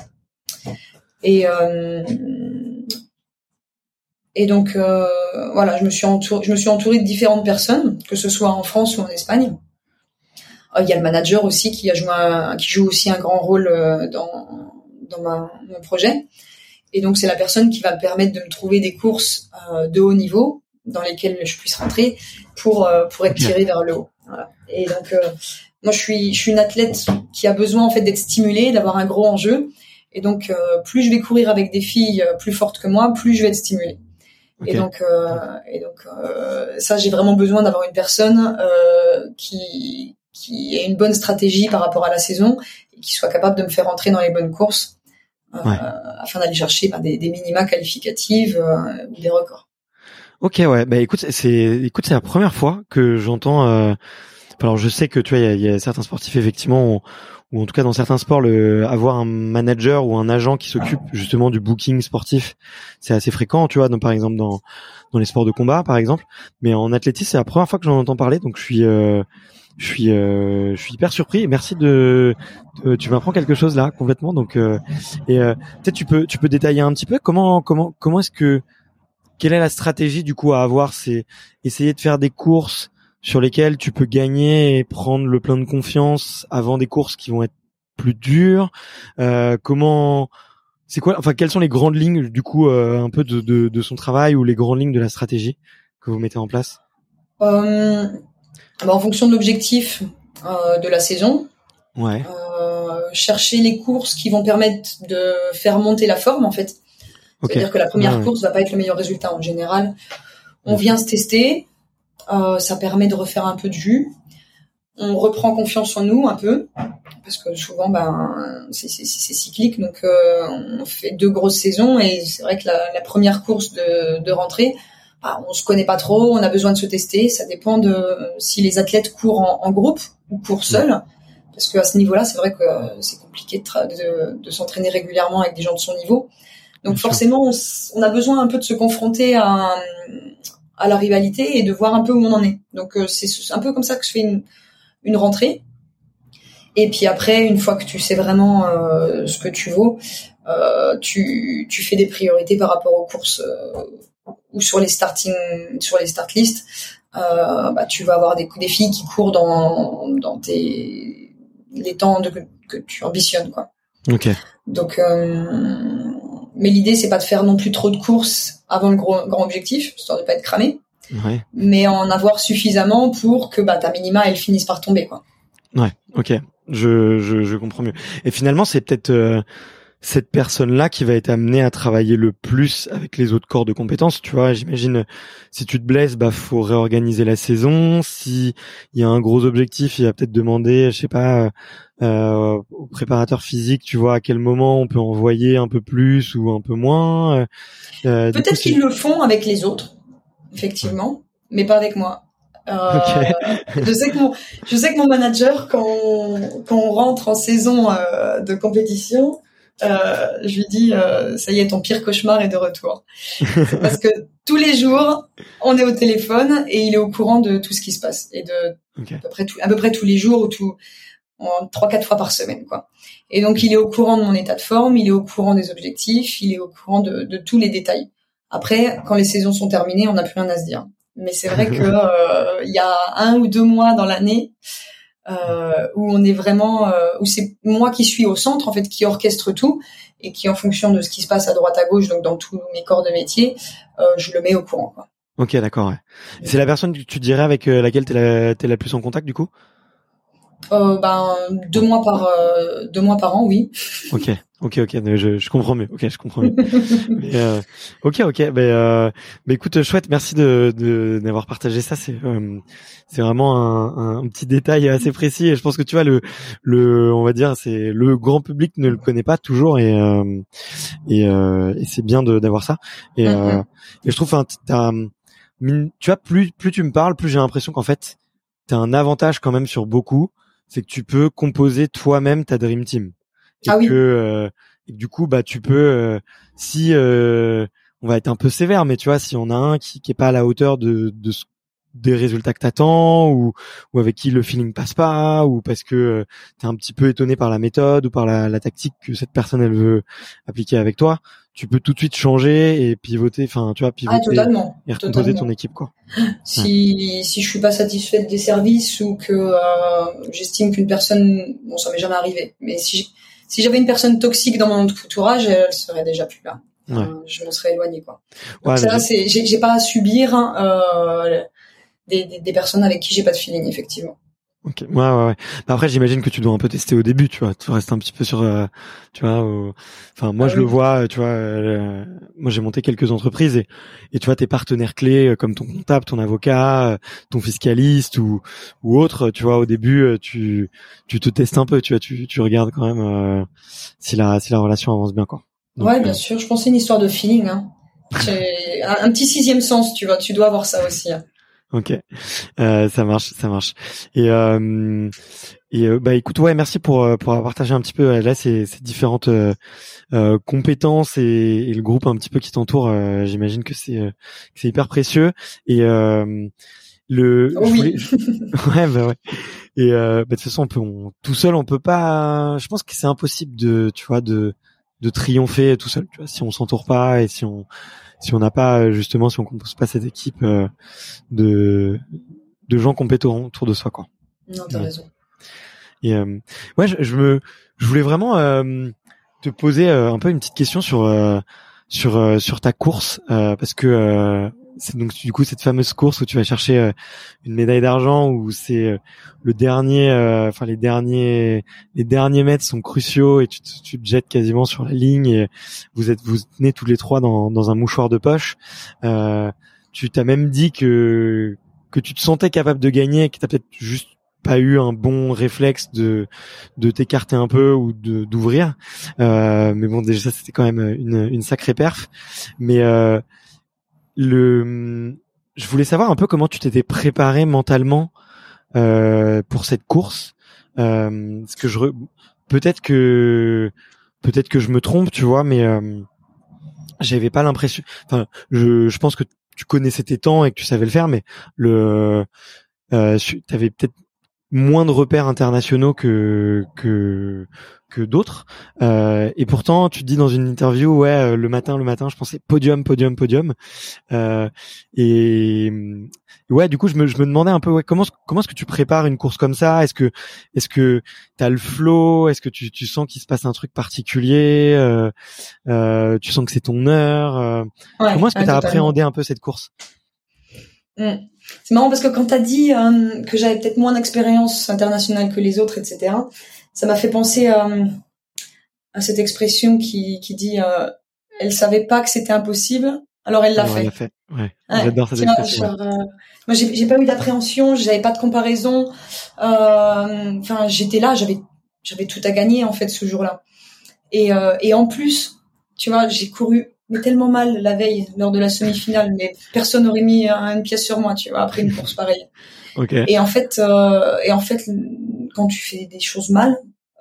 Et euh, et donc euh, voilà, je me suis entourée, je me suis entourée de différentes personnes, que ce soit en France ou en Espagne. Il y a le manager aussi qui a joué un, qui joue aussi un grand rôle dans dans ma, mon projet. Et donc c'est la personne qui va me permettre de me trouver des courses euh, de haut niveau dans lesquelles je puisse rentrer pour euh, pour être tirée vers le haut. Voilà. Et donc euh, moi je suis je suis une athlète qui a besoin en fait d'être stimulée, d'avoir un gros enjeu. Et donc euh, plus je vais courir avec des filles plus fortes que moi, plus je vais être stimulée. Okay. Et donc euh, et donc euh, ça j'ai vraiment besoin d'avoir une personne euh, qui qui ait une bonne stratégie par rapport à la saison et qui soit capable de me faire entrer dans les bonnes courses euh, ouais. afin d'aller chercher ben, des, des minima qualificatives euh, ou des records. Ok, ouais. Bah écoute, c'est écoute, c'est la première fois que j'entends. Euh... Alors je sais que tu vois, il y a, y a certains sportifs effectivement, où, ou en tout cas dans certains sports, le avoir un manager ou un agent qui s'occupe justement du booking sportif, c'est assez fréquent, tu vois. Donc par exemple dans dans les sports de combat, par exemple. Mais en athlétisme, c'est la première fois que j'en entends parler, donc je suis euh, je suis euh, je suis hyper surpris. Merci de, de tu m'apprends quelque chose là complètement. Donc euh, et euh, peut-être tu peux tu peux détailler un petit peu comment comment comment est-ce que quelle est la stratégie du coup à avoir, c'est essayer de faire des courses sur lesquelles tu peux gagner et prendre le plein de confiance avant des courses qui vont être plus dures. Euh, comment, c'est quoi, enfin quelles sont les grandes lignes du coup euh, un peu de, de, de son travail ou les grandes lignes de la stratégie que vous mettez en place? euh, bah En fonction de l'objectif euh, de la saison, Ouais. Euh, chercher les courses qui vont permettre de faire monter la forme, en fait. Okay. C'est-à-dire que la première ouais. course va pas être le meilleur résultat en général. On vient se tester, euh, ça permet de refaire un peu de jus. On reprend confiance en nous un peu, parce que souvent, ben, c'est, c'est, c'est cyclique, donc euh, on fait deux grosses saisons et c'est vrai que la, la première course de, de rentrée, bah, on se connaît pas trop, on a besoin de se tester. Ça dépend de si les athlètes courent en, en groupe ou courent seuls, parce qu'à ce niveau-là, c'est vrai que c'est compliqué de, tra- de, de s'entraîner régulièrement avec des gens de son niveau. Donc Bien forcément, on, on a besoin un peu de se confronter à, à la rivalité et de voir un peu où on en est. Donc euh, c'est un peu comme ça que je fais une, une rentrée. Et puis après, une fois que tu sais vraiment euh, ce que tu vaux, euh, tu, tu fais des priorités par rapport aux courses euh, ou sur les starting, sur les start lists. Euh, bah, tu vas avoir des, des filles qui courent dans, dans tes, les temps de, que tu ambitionnes, quoi. Ok. Donc, euh, mais l'idée, c'est pas de faire non plus trop de courses avant le gros, grand objectif, histoire de pas être cramé. Ouais. Mais en avoir suffisamment pour que bah, ta minima, elle finisse par tomber, quoi. Ouais, ok. Je, je, je comprends mieux. Et finalement, c'est peut-être euh, cette personne-là qui va être amenée à travailler le plus avec les autres corps de compétences. Tu vois, j'imagine, si tu te blesses, bah faut réorganiser la saison. Si il y a un gros objectif, il va peut-être demander, je sais pas, euh, au préparateur physique, tu vois, à quel moment on peut envoyer un peu plus ou un peu moins. Euh, Peut-être coup, qu'ils le font avec les autres, effectivement, ouais. Mais pas avec moi. Euh, okay. je sais que mon, je sais que mon manager, quand on, quand on rentre en saison euh, de compétition, euh, je lui dis, euh, ça y est, ton pire cauchemar est de retour. C'est parce que tous les jours, on est au téléphone et il est au courant de tout ce qui se passe et de okay. à peu près tout, à peu près tous les jours ou tout, en trois, quatre fois par semaine, quoi. Et donc, il est au courant de mon état de forme, il est au courant des objectifs, il est au courant de, de tous les détails. Après, quand les saisons sont terminées, on n'a plus rien à se dire. Mais c'est vrai que euh, il y a un ou deux mois dans l'année euh, où on est vraiment, euh, où c'est moi qui suis au centre, en fait, qui orchestre tout et qui, en fonction de ce qui se passe à droite à gauche, donc dans tous mes corps de métier, euh, je le mets au courant, quoi. Ok, d'accord. Ouais. C'est la personne que tu dirais avec laquelle t'es la, t'es la plus en contact, du coup? Euh, ben deux mois par euh, deux mois par an, oui. Ok, ok, ok. Je, je comprends mieux. Ok, je comprends mieux. mais, euh, ok, ok. Mais, euh, mais écoute, chouette. Merci de, de d'avoir partagé ça. C'est euh, c'est vraiment un, un petit détail assez précis. Et je pense que tu vois le le on va dire c'est le grand public ne le connaît pas toujours et euh, et, euh, et c'est bien de d'avoir ça. Et, mm-hmm. euh, et je trouve enfin t'as tu vois plus plus tu me parles, plus j'ai l'impression qu'en fait t'as un avantage quand même sur beaucoup. C'est que tu peux composer toi-même ta dream team et ah oui. que euh, et que du coup bah tu peux euh, si euh, on va être un peu sévère mais tu vois si on a un qui qui est pas à la hauteur de de des résultats que t'attends ou ou avec qui le feeling passe pas ou parce que euh, t'es un petit peu étonné par la méthode ou par la, la tactique que cette personne elle veut appliquer avec toi, tu peux tout de suite changer et pivoter enfin tu vois pivoter ah, totalement, et recomposer totalement. ton équipe quoi. Si ouais. si je suis pas satisfaite des services ou que euh, j'estime qu'une personne, bon ça m'est jamais arrivé, mais si si j'avais une personne toxique dans mon entourage, elle serait déjà plus là. Ouais. Euh, je m'en serais éloignée quoi. Donc ouais, ça j'ai... c'est j'ai, j'ai pas à subir euh, des, des des personnes avec qui j'ai pas de feeling effectivement. Ok, ouais, ouais, ouais. Bah après, j'imagine que tu dois un peu tester au début, tu vois. Tu restes un petit peu sur, euh, tu vois. Au... Enfin, moi, ah, je oui. le vois, tu vois. Euh, moi, j'ai monté quelques entreprises et, et tu vois, tes partenaires clés, comme ton comptable, ton avocat, ton fiscaliste ou ou autre, tu vois. Au début, tu tu te testes un peu, tu vois. Tu tu regardes quand même euh, si la si la relation avance bien, quoi. Donc, ouais, bien euh... sûr. Je pense que c'est une histoire de feeling. Hein. C'est un, un petit sixième sens, tu vois. Tu dois avoir ça aussi. Hein. Ok, euh, ça marche, ça marche. Et euh, et euh, bah écoute, ouais, merci pour pour avoir partagé un petit peu là ces, ces différentes euh, euh, compétences et, et le groupe un petit peu qui t'entoure. Euh, j'imagine que c'est euh, que c'est hyper précieux. Et euh, le oh, oui. ouais bah ouais. Et euh, bah, de toute façon, on peut on, tout seul, on peut pas. Je pense que c'est impossible de tu vois de de triompher tout seul. Tu vois, si on s'entoure pas et si on si on n'a pas justement si on compose pas cette équipe euh, de de gens compétents autour de soi quoi. Non, t'as ouais. raison. Et euh, ouais, je, je me je voulais vraiment euh, te poser euh, un peu une petite question sur euh, sur euh, sur ta course euh, parce que euh, c'est donc du coup cette fameuse course où tu vas chercher euh, une médaille d'argent, où c'est euh, le dernier, enfin euh, les derniers, les derniers mètres sont cruciaux et tu te, tu te jettes quasiment sur la ligne et vous êtes, vous tenez tous les trois dans, dans un mouchoir de poche. Euh, tu t'as même dit que que tu te sentais capable de gagner, que t'as peut-être juste pas eu un bon réflexe de de t'écarter un peu ou de d'ouvrir. Euh, mais bon, déjà ça c'était quand même une une sacrée perf. Mais euh, le, je voulais savoir un peu comment tu t'étais préparé mentalement euh, pour cette course. Euh, ce que je re... peut-être que peut-être que je me trompe, tu vois, mais euh, j'avais pas l'impression. Enfin, je je pense que tu connaissais tes temps et que tu savais le faire, mais le euh, t'avais peut-être moins de repères internationaux que que que d'autres, euh, et pourtant tu te dis dans une interview, ouais, le matin le matin je pensais podium podium podium, euh, et ouais, du coup je me je me demandais un peu, ouais, comment comment est-ce que tu prépares une course comme ça? Est-ce que est-ce que t'as le flow? Est-ce que tu tu sens qu'il se passe un truc particulier? euh, euh, tu sens que c'est ton heure? euh, ouais, comment est-ce que ouais, t'as totalement. appréhendé un peu cette course? Mmh. C'est marrant parce que quand t'as dit euh, que j'avais peut-être moins d'expérience internationale que les autres, et cetera, ça m'a fait penser euh, à cette expression qui, qui dit euh, elle savait pas que c'était impossible, alors elle l'a Alors, fait. elle l'a fait. Ouais. Ouais, J'adore cette tu vois, expression. genre, euh, moi j'ai, j'ai pas eu d'appréhension, j'avais pas de comparaison. Euh, Enfin, j'étais là, j'avais j'avais tout à gagner en fait ce jour-là. Et euh, et en plus, tu vois, j'ai couru mais tellement mal la veille lors de la semi-finale, mais personne n'aurait mis une pièce sur moi, tu vois, après une course pareille. Okay. Et en fait, euh, et en fait, quand tu fais des choses mal,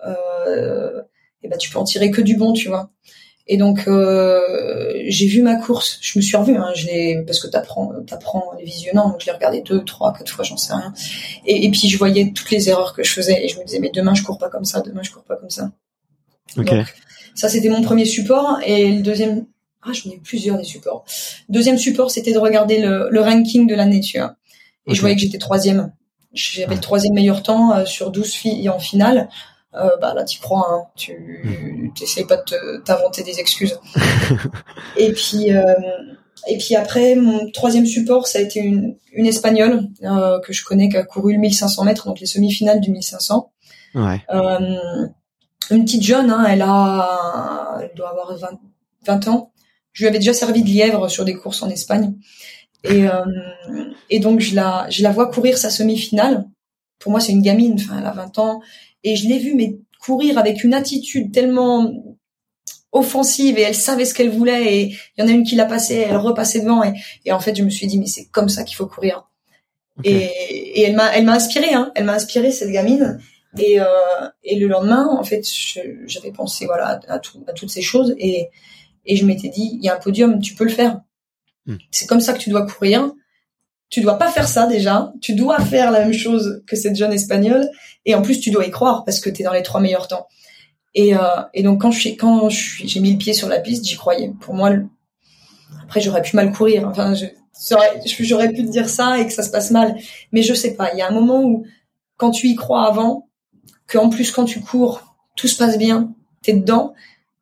euh, et ben tu peux en tirer que du bon, tu vois. Et donc euh, j'ai vu ma course, je me suis revue, hein, je l'ai, parce que t'apprends, t'apprends les visionnants, donc je l'ai regardé deux, trois, quatre fois, j'en sais rien. Et, et puis je voyais toutes les erreurs que je faisais et je me disais mais demain je cours pas comme ça, demain je cours pas comme ça. Okay. Donc ça c'était mon premier support. Et le deuxième, ah j'en ai eu plusieurs des supports. Deuxième support c'était de regarder le, le ranking de l'année, tu vois. Et okay. Je voyais que j'étais troisième. J'avais ouais. le troisième meilleur temps euh, sur douze filles en finale. Euh, bah là t'y crois, hein. Tu mmh. t'essayes pas de te, t'inventer des excuses. Et puis euh, et puis après mon troisième support ça a été une une espagnole euh, que je connais qui a couru le mille cinq cents mètres, donc les semi-finales du mille cinq cents. Ouais. Euh, une petite jeune, hein, elle a elle doit avoir vingt, vingt ans. Je lui avais déjà servi de lièvre sur des courses en Espagne. Et euh, et donc je la je la vois courir sa semi-finale. Pour moi c'est une gamine, enfin elle a vingt ans. Et je l'ai vue, mais courir avec une attitude tellement offensive, et elle savait ce qu'elle voulait, et il y en a une qui l'a passée, elle repassait devant, et, et en fait, je me suis dit, mais c'est comme ça qu'il faut courir. Okay. Et, et elle m'a, elle m'a inspirée, hein. Elle m'a inspirée, cette gamine. Et, euh, et le lendemain, en fait, je, j'avais pensé, voilà, à, tout, à toutes ces choses, et, et je m'étais dit, il y a un podium, tu peux le faire. Mm. C'est comme ça que tu dois courir. Tu dois pas faire ça déjà. Tu dois faire la même chose que cette jeune espagnole. Et en plus, tu dois y croire parce que t'es dans les trois meilleurs temps. Et, euh, et donc, quand je suis, quand je suis, j'ai mis le pied sur la piste, j'y croyais. Pour moi, le... après, j'aurais pu mal courir. Enfin, je, j'aurais, j'aurais pu te dire ça et que ça se passe mal. Mais je sais pas. Il y a un moment où, quand tu y crois avant, qu'en plus, quand tu cours, tout se passe bien, t'es dedans,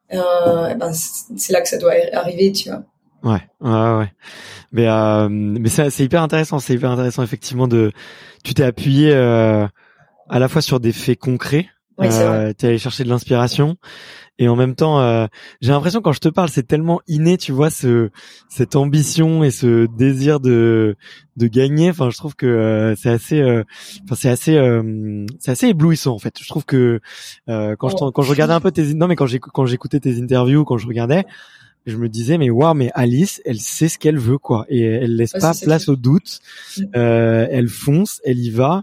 euh, ben, c'est là que ça doit arriver, tu vois. Ouais, ouais, ouais. Mais euh, mais c'est c'est hyper intéressant, c'est hyper intéressant effectivement de tu t'es appuyé euh, à la fois sur des faits concrets, oui, c'est vrai. Euh, t'es allé chercher de l'inspiration, et en même temps euh, j'ai l'impression quand je te parle c'est tellement inné, tu vois, ce cette ambition et ce désir de de gagner. Enfin, je trouve que euh, c'est assez euh, enfin c'est assez euh, c'est assez éblouissant en fait. Je trouve que euh, quand oh. je quand je regardais un peu tes non mais quand j'ai quand j'écoutais tes interviews, quand je regardais, je me disais mais waouh, mais Alice elle sait ce qu'elle veut quoi, et elle laisse ouais, pas place clair. Au doute. Euh, elle fonce, elle y va,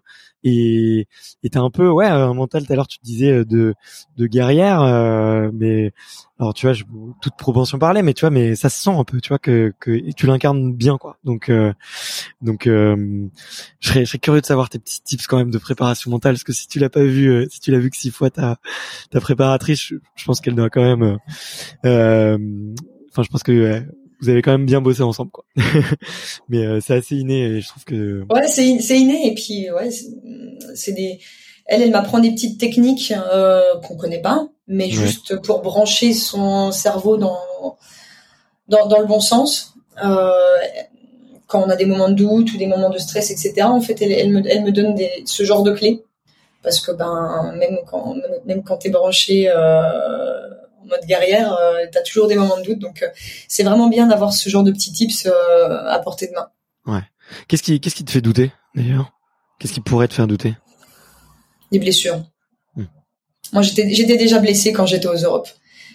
et et t'as un peu ouais un mental, tout à l'heure tu te disais de de guerrière, euh, mais alors tu vois, je, toute proportion parlait, mais tu vois, mais ça se sent un peu, tu vois, que que tu l'incarnes bien quoi. Donc euh, donc euh, je serais je serais curieux de savoir tes petits tips quand même de préparation mentale, parce que si tu l'as pas vu, euh, si tu l'as vu que six fois ta ta préparatrice, je, je pense qu'elle doit quand même euh, Enfin, je pense que euh, vous avez quand même bien bossé ensemble, quoi. Mais euh, c'est assez inné, et je trouve que. Ouais, c'est c'est inné, et puis ouais, c'est, c'est des. Elle, elle m'apprend des petites techniques euh, qu'on connaît pas, mais ouais. juste pour brancher son cerveau dans dans, dans le bon sens. Euh, quand on a des moments de doute ou des moments de stress, et cetera. En fait, elle, elle me, elle me donne des, ce genre de clés parce que ben même quand même quand t'es branché euh, en mode guerrière, euh, t'as toujours des moments de doute. Donc euh, c'est vraiment bien d'avoir ce genre de petits tips euh, à portée de main. Ouais. Qu'est-ce qui qu'est-ce qui te fait douter d'ailleurs? Qu'est-ce qui pourrait te faire douter? Les blessures. Hmm. Moi, j'étais j'étais déjà blessée quand j'étais aux Europes.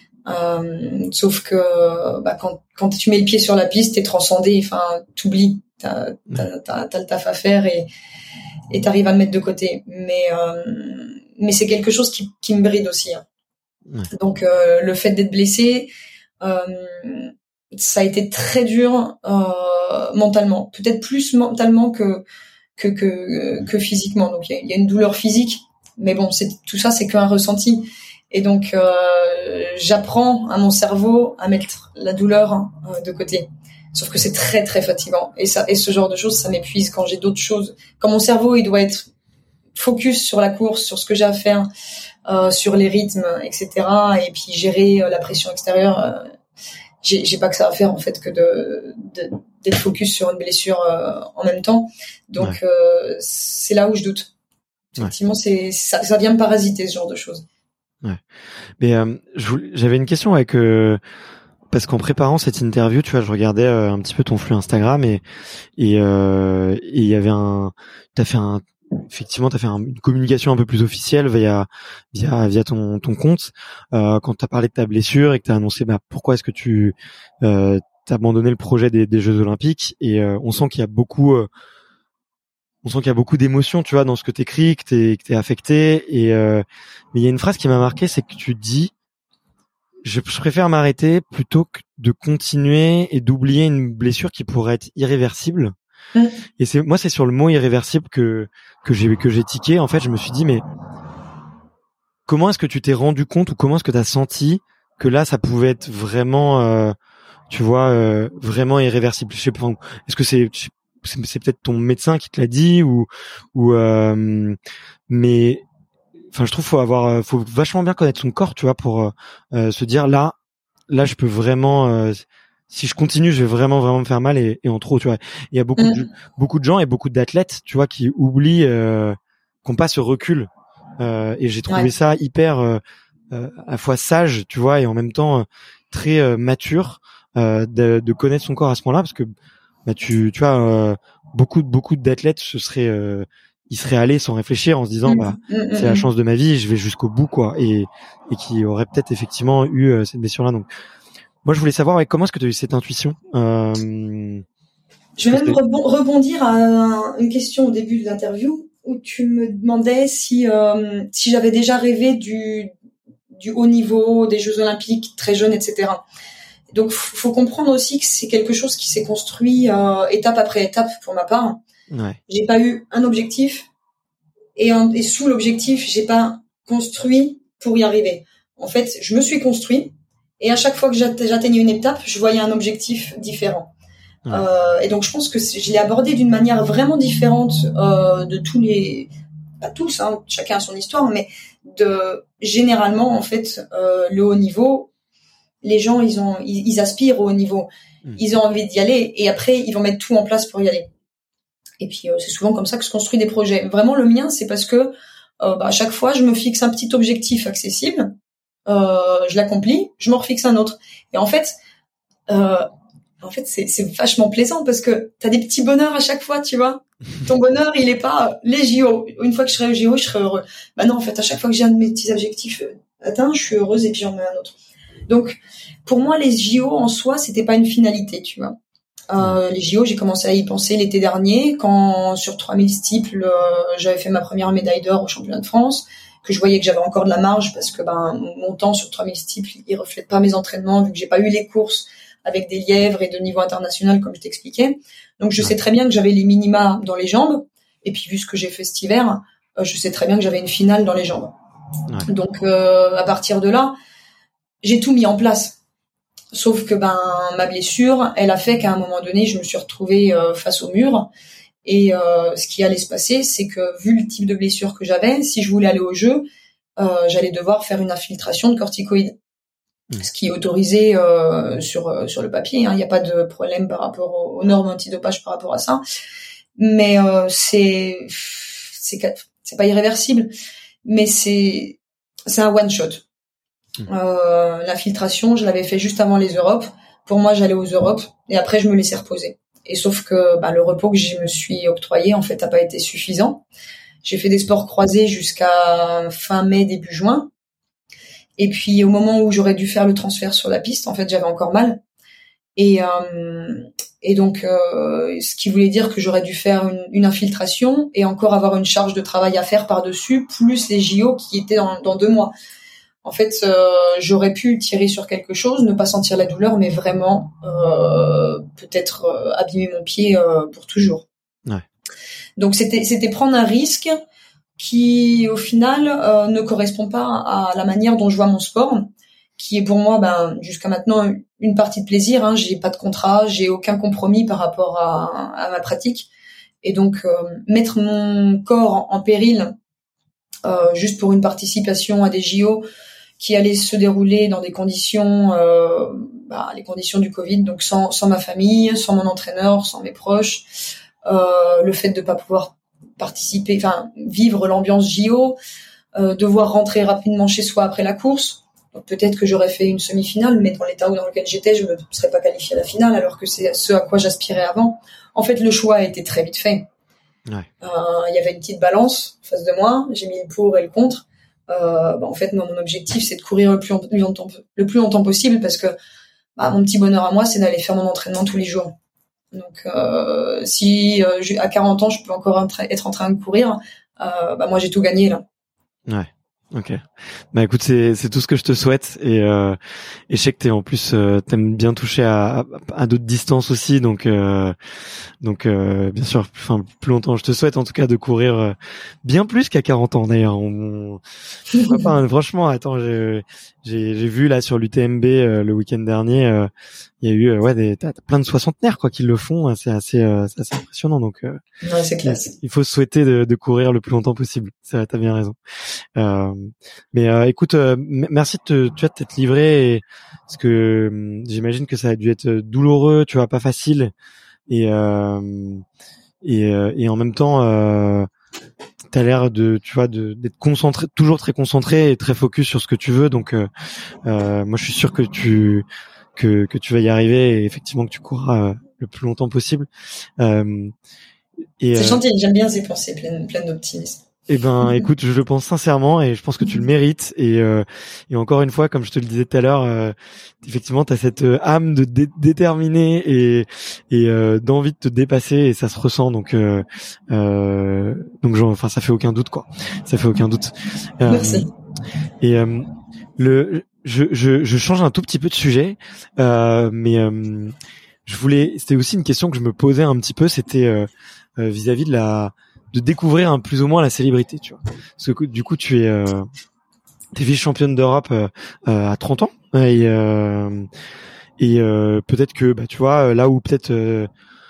Euh, sauf que bah, quand quand tu mets le pied sur la piste, t'es transcendé. Enfin, t'oublies. T'as t'as, t'as, t'as le taf à faire et et t'arrives à le mettre de côté. Mais euh, mais c'est quelque chose qui qui me bride aussi. Hein. Ouais. Donc euh, le fait d'être blessée, euh, ça a été très dur euh, mentalement. Peut-être plus mentalement que que que que physiquement. Donc il y a, y a une douleur physique, mais bon, c'est tout ça, c'est qu'un ressenti. Et donc, euh, j'apprends à mon cerveau à mettre la douleur hein, de côté. Sauf que c'est très, très fatigant. Et ça, et ce genre de choses, ça m'épuise quand j'ai d'autres choses. Quand mon cerveau, il doit être focus sur la course, sur ce que j'ai à faire, euh, sur les rythmes, et cetera. Et puis gérer euh, la pression extérieure. Euh, j'ai, j'ai pas que ça à faire en fait que de, de d'être focus sur une blessure euh, en même temps. Donc, ouais. euh, c'est là où je doute. Effectivement, ouais. c'est ça, ça vient me parasiter ce genre de choses. Ouais. Mais euh, je voulais, j'avais une question avec euh, parce qu'en préparant cette interview, tu vois, je regardais euh, un petit peu ton flux Instagram et et euh, et il y avait un, t'as fait un, effectivement, t'as fait un, une communication un peu plus officielle via via via ton ton compte euh, quand t'as parlé de ta blessure et que t'as annoncé bah pourquoi est-ce que tu euh, t'as abandonné le projet des, des Jeux Olympiques et euh, on sent qu'il y a beaucoup euh, on sent qu'il y a beaucoup d'émotions, tu vois, dans ce que t'écris, que t'es, que t'es affecté. Et euh, mais il y a une phrase qui m'a marqué, c'est que tu dis, je, je préfère m'arrêter plutôt que de continuer et d'oublier une blessure qui pourrait être irréversible. Mmh. Et c'est moi, c'est sur le mot irréversible que que j'ai que j'ai tiqué. En fait, je me suis dit, mais comment est-ce que tu t'es rendu compte ou comment est-ce que t'as senti que là, ça pouvait être vraiment, euh, tu vois, euh, vraiment irréversible. Je sais pas. Est-ce que c'est je sais, c'est, c'est peut-être ton médecin qui te l'a dit ou ou euh, mais enfin je trouve faut avoir faut vachement bien connaître son corps, tu vois, pour euh, se dire là là je peux vraiment euh, si je continue je vais vraiment vraiment me faire mal et, et en trop, tu vois. Il y a beaucoup mmh. de beaucoup de gens et beaucoup d'athlètes, tu vois, qui oublient euh, qu'on passe ce recul euh, et j'ai trouvé ouais. ça hyper euh, euh, à la fois sage, tu vois, et en même temps euh, très euh, mature euh, de, de connaître son corps à ce point-là, parce que bah tu tu vois euh, beaucoup beaucoup d'athlètes se seraient euh, ils seraient allés sans réfléchir en se disant bah mmh, mmh, c'est la chance de ma vie, je vais jusqu'au bout quoi, et et qui auraient peut-être effectivement eu euh, cette blessure là. Donc moi je voulais savoir ouais, comment est-ce que tu as eu cette intuition. euh, je vais même rebondir à une question au début de l'interview où tu me demandais si euh, si j'avais déjà rêvé du du haut niveau, des Jeux Olympiques très jeune, et cetera. Donc, faut comprendre aussi que c'est quelque chose qui s'est construit euh, étape après étape pour ma part. Ouais. J'ai pas eu un objectif et, un, et sous l'objectif, j'ai pas construit pour y arriver. En fait, je me suis construit et à chaque fois que j'atteignais une étape, je voyais un objectif différent. Ouais. Euh, et donc, je pense que je l'ai abordé d'une manière vraiment différente euh, de tous les, pas tous, hein, chacun a son histoire, mais de généralement en fait euh, le haut niveau. Les gens, ils ont, ils, ils aspirent au haut niveau. Mmh. Ils ont envie d'y aller et après, ils vont mettre tout en place pour y aller. Et puis, euh, c'est souvent comme ça que je construis des projets. Vraiment, le mien, c'est parce que euh, bah, à chaque fois, je me fixe un petit objectif accessible, euh, je l'accomplis, je m'en refixe un autre. Et en fait, euh, en fait, c'est, c'est vachement plaisant parce que t'as des petits bonheurs à chaque fois, tu vois. Ton bonheur, il est pas les J O. Une fois que je serai au J O, je serai heureux. Bah non, en fait, à chaque fois que j'ai un de mes petits objectifs atteints, je suis heureuse et puis j'en mets un autre. Donc, pour moi, les J O en soi, c'était pas une finalité, tu vois. Euh, les J O, j'ai commencé à y penser l'été dernier, quand sur trois mille steeples, euh, j'avais fait ma première médaille d'or au championnat de France, que je voyais que j'avais encore de la marge parce que ben mon temps sur trois mille steeples, il reflète pas mes entraînements vu que j'ai pas eu les courses avec des lièvres et de niveau international comme je t'expliquais. Donc, je sais très bien que j'avais les minima dans les jambes. Et puis, vu ce que j'ai fait cet hiver, euh, je sais très bien que j'avais une finale dans les jambes. Ouais. Donc, euh, à partir de là, j'ai tout mis en place. Sauf que ben ma blessure, elle a fait qu'à un moment donné, je me suis retrouvée euh, face au mur. Et euh, ce qui allait se passer, c'est que vu le type de blessure que j'avais, si je voulais aller au jeu, euh, j'allais devoir faire une infiltration de corticoïdes. mmh. ce qui est autorisé euh, sur sur le papier. Hein. Il n'y a pas de problème par rapport aux, aux normes antidopage par rapport à ça. Mais euh, c'est c'est c'est pas irréversible, mais c'est c'est un one shot. Mmh. Euh, l'infiltration, je l'avais fait juste avant les Europes. Pour moi, j'allais aux Europes et après, je me laissais reposer. Et sauf que bah, le repos que je me suis octroyé, en fait, n'a pas été suffisant. J'ai fait des sports croisés jusqu'à fin mai, début juin. Et puis, au moment où j'aurais dû faire le transfert sur la piste, en fait, j'avais encore mal. Et, euh, et donc, euh, ce qui voulait dire que j'aurais dû faire une, une infiltration et encore avoir une charge de travail à faire par-dessus, plus les J O qui étaient dans, dans deux mois. En fait, euh, j'aurais pu tirer sur quelque chose, ne pas sentir la douleur, mais vraiment euh, peut-être euh, abîmer mon pied euh, pour toujours. Ouais. Donc c'était c'était prendre un risque qui, au final, euh, ne correspond pas à la manière dont je vois mon sport, qui est pour moi, ben jusqu'à maintenant, une partie de plaisir. Hein. J'ai pas de contrat, j'ai aucun compromis par rapport à, à ma pratique, et donc euh, mettre mon corps en, en péril euh, juste pour une participation à des J O qui allait se dérouler dans des conditions, euh, bah, les conditions du Covid, donc sans, sans ma famille, sans mon entraîneur, sans mes proches, euh, le fait de pas pouvoir participer, enfin vivre l'ambiance J O, euh, devoir rentrer rapidement chez soi après la course. Donc peut-être que j'aurais fait une semi-finale, mais dans l'état dans lequel j'étais, je ne serais pas qualifiée à la finale, alors que c'est ce à quoi j'aspirais avant. En fait, le choix a été très vite fait. Ouais. Euh, il y avait une petite balance en face de moi, j'ai mis le pour et le contre. Euh, bah en fait, moi, mon objectif, c'est de courir le plus longtemps, le plus longtemps possible, parce que bah, mon petit bonheur à moi, c'est d'aller faire mon entraînement tous les jours. Donc, euh, si euh, à quarante ans, je peux encore être en train de courir, euh, bah moi, j'ai tout gagné là. Ouais. Ok. Bah écoute, c'est c'est tout ce que je te souhaite, et euh, et je sais que t'es en plus euh, t'aimes bien toucher à à, à d'autres distances aussi, donc euh, donc euh, bien sûr, enfin plus longtemps je te souhaite en tout cas de courir euh, bien plus qu'à quarante ans d'ailleurs. On, on pas, hein, franchement, attends, j'ai j'ai j'ai vu là sur l'U T M B euh, le week-end dernier, euh, il y a eu euh, ouais des t'as, t'as plein de soixantenaires quoi qui le font, c'est assez euh, c'est assez impressionnant, donc euh, ouais, c'est classe. Il, il faut se souhaiter de, de courir le plus longtemps possible. Ça, t'as bien raison. Euh, mais euh, écoute, euh, m- merci de te, tu vois, de t'être livré, et, parce que euh, j'imagine que ça a dû être douloureux, tu vois, pas facile, et euh, et, euh, et en même temps, euh, t'as l'air de, tu vois, de d'être concentré, toujours très concentré et très focus sur ce que tu veux. Donc, euh, euh, moi, je suis sûr que tu que que tu vas y arriver, et effectivement que tu courras euh, le plus longtemps possible. Euh, et, c'est euh, gentil, j'aime bien ces pensées pleines pleines d'optimisme. Eh ben, écoute, je le pense sincèrement, et je pense que tu le mérites. Et, euh, et encore une fois, comme je te le disais tout à l'heure, euh, effectivement, tu as cette euh, âme de dé- déterminer et, et euh, d'envie de te dépasser, et ça se ressent. Donc, euh, euh, donc, genre, enfin, ça fait aucun doute, quoi. Ça fait aucun doute. Euh, Merci. Et euh, le, je, je, je change un tout petit peu de sujet, euh, mais euh, je voulais. C'était aussi une question que je me posais un petit peu. C'était euh, euh, vis-à-vis de la de découvrir un, plus ou moins la célébrité, tu vois. Parce que du coup, tu es, euh, t'es vice-championne d'Europe euh, euh, à trente ans, et, euh, et euh, peut-être que, bah, tu vois, là où peut-être euh,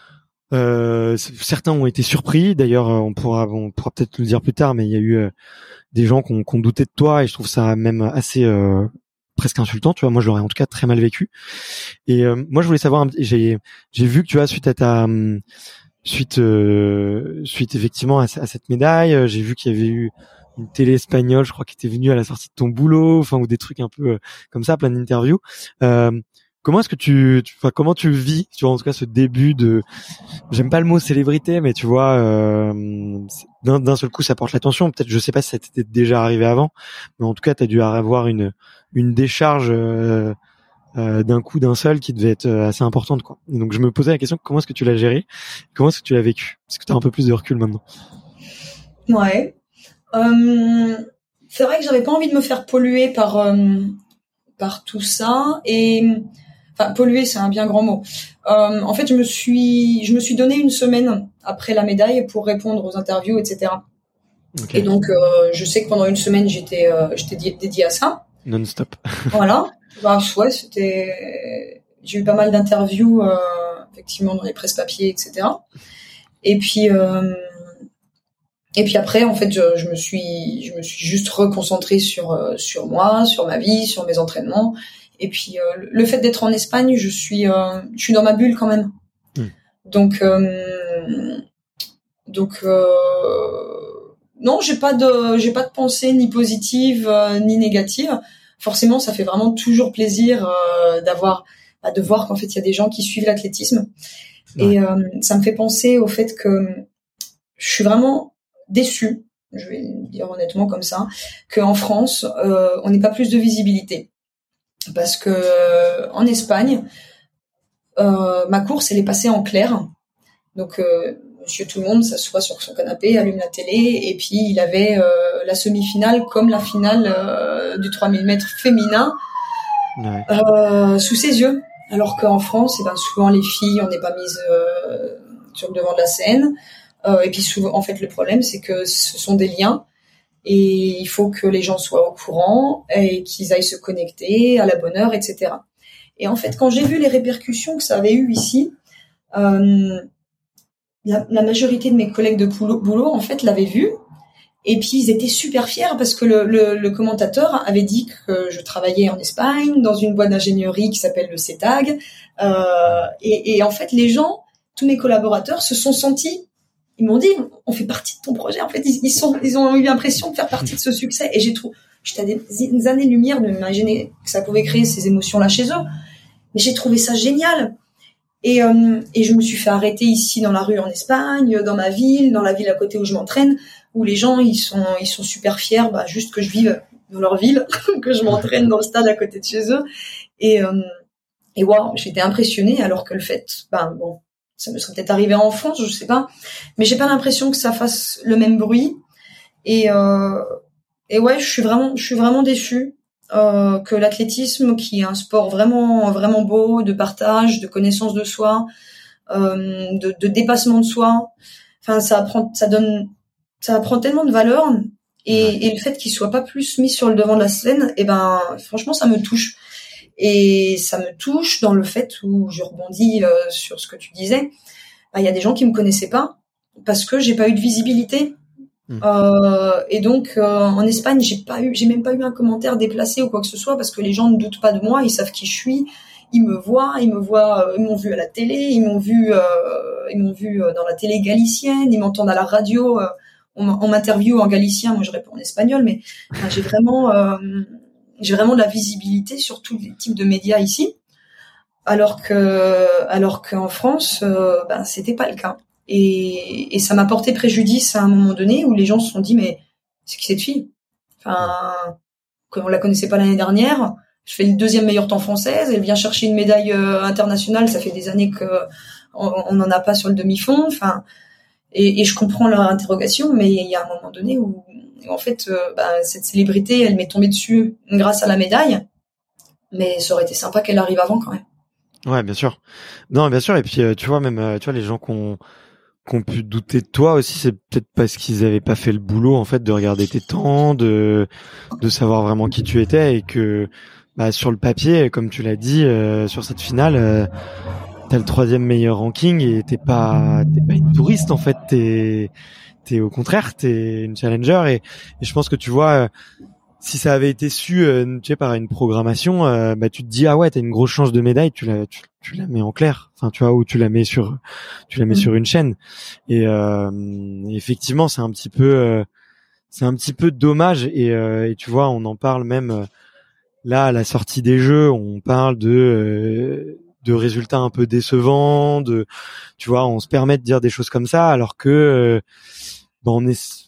euh, certains ont été surpris. D'ailleurs, on pourra, on pourra peut-être le dire plus tard, mais il y a eu euh, des gens qui ont, qui ont douté de toi, et je trouve ça même assez euh, presque insultant, tu vois. Moi, je l'aurais en tout cas très mal vécu. Et euh, moi, je voulais savoir, j'ai, j'ai vu que, tu vois, suite à ta Suite, euh, suite effectivement à, à cette médaille, euh, j'ai vu qu'il y avait eu une télé espagnole, je crois, qui était venue à la sortie de ton boulot, enfin, ou des trucs un peu euh, comme ça, plein d'interviews. Euh, comment est-ce que tu, tu enfin, comment tu vis, tu vois, en tout cas, ce début de, j'aime pas le mot célébrité, mais tu vois, euh, d'un, d'un seul coup, ça porte l'attention. Peut-être, je sais pas si ça t'était déjà arrivé avant, mais en tout cas, t'as dû avoir une, une décharge. Euh, Euh, d'un coup, d'un seul, qui devait être euh, assez importante, quoi. Et donc je me posais la question, comment est-ce que tu l'as géré, comment est-ce que tu l'as vécu, est-ce que tu as un peu plus de recul maintenant? Ouais, euh, c'est vrai que j'avais pas envie de me faire polluer par euh, par tout ça, et enfin polluer, c'est un bien grand mot. Euh, en fait, je me suis je me suis donné une semaine après la médaille pour répondre aux interviews, et cetera. Okay. Et donc euh, je sais que pendant une semaine j'étais euh, j'étais dédiée à ça. Non-stop. Voilà. Bah ouais, c'était. J'ai eu pas mal d'interviews, euh, effectivement, dans les presse-papiers, et cetera. Et puis, euh... et puis après, en fait, je, je me suis, je me suis juste reconcentrée sur sur moi, sur ma vie, sur mes entraînements. Et puis euh, le fait d'être en Espagne, je suis, euh, je suis dans ma bulle quand même. Mmh. Donc, euh, donc euh, non, j'ai pas de, j'ai pas de pensée ni positive euh, ni négative. Forcément, ça fait vraiment toujours plaisir euh, d'avoir, bah, de voir qu'en fait il y a des gens qui suivent l'athlétisme. Ouais. Et euh, ça me fait penser au fait que je suis vraiment déçue, je vais le dire honnêtement comme ça, qu'en France, euh, on n'ait pas plus de visibilité. Parce que euh, en Espagne, euh, ma course, elle est passée en clair. Donc, euh, monsieur tout le monde s'assoit sur son canapé, allume la télé, et puis il avait euh, la semi-finale comme la finale euh, du trois mille mètres féminin ouais. euh, sous ses yeux. Alors qu'en France, eh ben, souvent les filles, on n'est pas mises euh, sur le devant de la scène. Euh, et puis souvent, en fait, le problème, c'est que ce sont des liens. Et il faut que les gens soient au courant et qu'ils aillent se connecter à la bonne heure, et cetera. Et en fait, quand j'ai vu les répercussions que ça avait eu ici, euh, la, la majorité de mes collègues de boulot, boulot en fait, l'avaient vu. Et puis, ils étaient super fiers parce que le, le, le commentateur avait dit que je travaillais en Espagne, dans une boîte d'ingénierie qui s'appelle le CETAG. Euh, et, et en fait, les gens, tous mes collaborateurs se sont sentis, ils m'ont dit, on fait partie de ton projet. En fait, ils, ils, sont, ils ont eu l'impression de faire partie de ce succès. Et j'ai trouvé, j'étais à des, des années-lumière de m'imaginer que ça pouvait créer ces émotions-là chez eux. Mais j'ai trouvé ça génial. Et, euh, et je me suis fait arrêter ici dans la rue en Espagne, dans ma ville, dans la ville à côté où je m'entraîne, où les gens, ils sont, ils sont super fiers, bah, juste que je vive dans leur ville, que je m'entraîne dans le stade à côté de chez eux. Et, euh, et waouh, j'étais impressionnée, alors que le fait, ben, bon, ça me serait peut-être arrivé en France, je sais pas, mais j'ai pas l'impression que ça fasse le même bruit. Et, euh, et ouais, je suis vraiment, je suis vraiment déçue, euh, que l'athlétisme, qui est un sport vraiment, vraiment beau, de partage, de connaissance de soi, euh, de, de dépassement de soi, enfin, ça apprend, ça donne, ça apprend tellement de valeur, et, ouais. et le fait qu'il soit pas plus mis sur le devant de la scène, et ben, franchement, ça me touche. Et ça me touche dans le fait où je rebondis euh, sur ce que tu disais. Il y a des gens qui me connaissaient pas parce que j'ai pas eu de visibilité. Mmh. Euh, et donc euh, en Espagne, j'ai pas eu, j'ai même pas eu un commentaire déplacé ou quoi que ce soit parce que les gens ne doutent pas de moi, ils savent qui je suis, ils me voient, ils me voient, ils m'ont vu à la télé, ils m'ont vu, euh, ils m'ont vu dans la télé galicienne, ils m'entendent à la radio, euh, on, on m'interviewe en galicien, moi je réponds en espagnol, mais enfin, j'ai vraiment euh, j'ai vraiment de la visibilité sur tous les types de médias ici, alors que, alors qu'en France, euh, ben c'était pas le cas. Et, et ça m'a porté préjudice à un moment donné où les gens se sont dit mais c'est qui cette fille ? Enfin, on la connaissait pas l'année dernière. Je fais le deuxième meilleur temps française. Elle vient chercher une médaille euh, internationale. Ça fait des années que on n'en a pas sur le demi-fond. Enfin, et, et je comprends leur interrogation, mais il y a un moment donné où en fait, euh, bah, cette célébrité, elle m'est tombée dessus grâce à la médaille, mais ça aurait été sympa qu'elle arrive avant quand même. Ouais, bien sûr. Non, bien sûr. Et puis, euh, tu vois, même, euh, tu vois, les gens qui ont, qui ont pu douter de toi aussi, c'est peut-être parce qu'ils avaient pas fait le boulot, en fait, de regarder tes temps, de, de savoir vraiment qui tu étais, et que, bah, sur le papier, comme tu l'as dit, euh, sur cette finale, euh, t'as le troisième meilleur ranking et t'es pas, t'es pas une touriste, en fait, t'es, t'es au contraire, t'es une challenger, et, et je pense que tu vois, euh, si ça avait été su, euh, tu sais, par une programmation, euh, bah tu te dis ah ouais, t'as une grosse chance de médaille, tu la, tu, tu la mets en clair, enfin tu vois, ou tu la mets sur, tu la mets mmh. sur une chaîne. Et euh, effectivement, c'est un petit peu, euh, c'est un petit peu dommage. Et, euh, et tu vois, on en parle même euh, là à la sortie des Jeux, on parle de euh, de résultats un peu décevants, de, tu vois, on se permet de dire des choses comme ça, alors que euh, bah, on est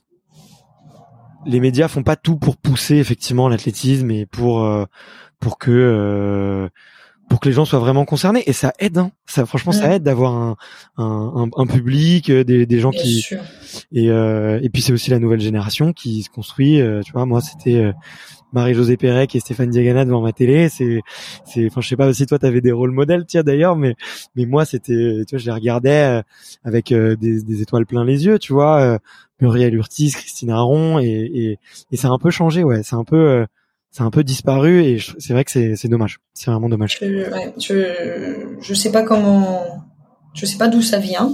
les médias font pas tout pour pousser effectivement l'athlétisme et pour euh, pour que euh, pour que les gens soient vraiment concernés, et ça aide, hein. Ça, franchement, mmh. ça aide d'avoir un un, un, un public, des des gens Bien qui sûr. et euh, et puis c'est aussi la nouvelle génération qui se construit. Euh, tu vois, moi c'était euh, Marie-Josée Pérec et Stéphane Diagana devant ma télé. C'est c'est enfin je sais pas si toi t'avais des rôles modèles, tiens d'ailleurs, mais mais moi c'était, tu vois, je les regardais euh, avec euh, des des étoiles plein les yeux, tu vois. Euh, Muriel Urtis, Christine Aron, et, et, et ça a un peu changé, ouais. C'est un peu, euh, c'est un peu disparu, et je, c'est vrai que c'est, c'est dommage. C'est vraiment dommage. Je, ouais, je, je sais pas comment, je sais pas d'où ça vient.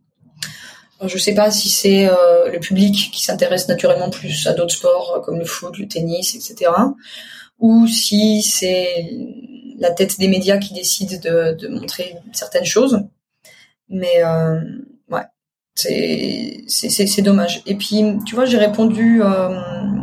Je sais pas si c'est euh, le public qui s'intéresse naturellement plus à d'autres sports comme le foot, le tennis, et cetera, ou si c'est la tête des médias qui décide de, de montrer certaines choses. Mais euh, ouais, c'est, c'est c'est c'est dommage. Et puis tu vois, j'ai répondu euh,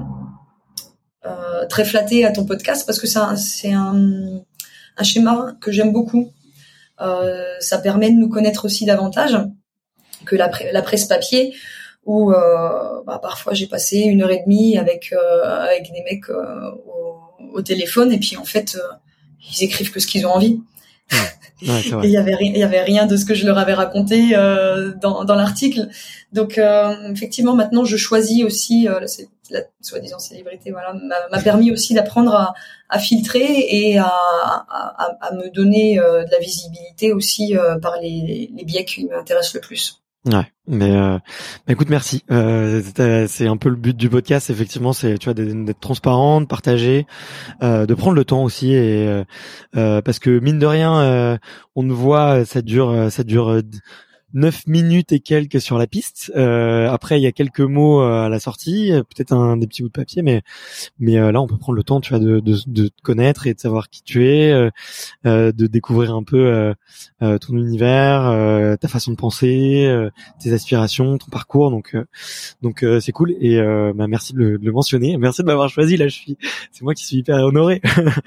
euh, très flattée à ton podcast parce que c'est un, c'est un, un schéma que j'aime beaucoup. Euh, ça permet de nous connaître aussi davantage que la, la presse papier où euh, bah, parfois j'ai passé une heure et demie avec euh, avec des mecs euh, au, au téléphone et puis en fait euh, ils écrivent que ce qu'ils ont envie. Ouais, c'est vrai. Et il y avait il y avait rien de ce que je leur avais raconté euh, dans dans l'article. Donc euh, effectivement maintenant je choisis aussi euh, la, la soi-disant célébrité voilà m'a, m'a permis aussi d'apprendre à, à filtrer et à, à, à me donner euh, de la visibilité aussi euh, par les, les biais qui m'intéressent le plus. Ouais, mais euh, bah écoute, merci. Euh, c'est un peu le but du podcast, effectivement, c'est tu vois d'être, d'être transparent, de partager, euh, de prendre le temps aussi, et euh, euh, parce que mine de rien, euh, on nous voit, ça dure, ça dure neuf minutes et quelques sur la piste. Euh, après, il y a quelques mots à la sortie, peut-être un des petits bouts de papier, mais mais euh, là, on peut prendre le temps, tu vois, de de, de te connaître et de savoir qui tu es, euh, euh, de découvrir un peu euh, euh, ton univers, euh, ta façon de penser, euh, tes aspirations, ton parcours. Donc euh, donc euh, c'est cool et euh, bah, merci de le, de le mentionner. Merci de m'avoir choisi. Là, je suis, c'est moi qui suis hyper honoré.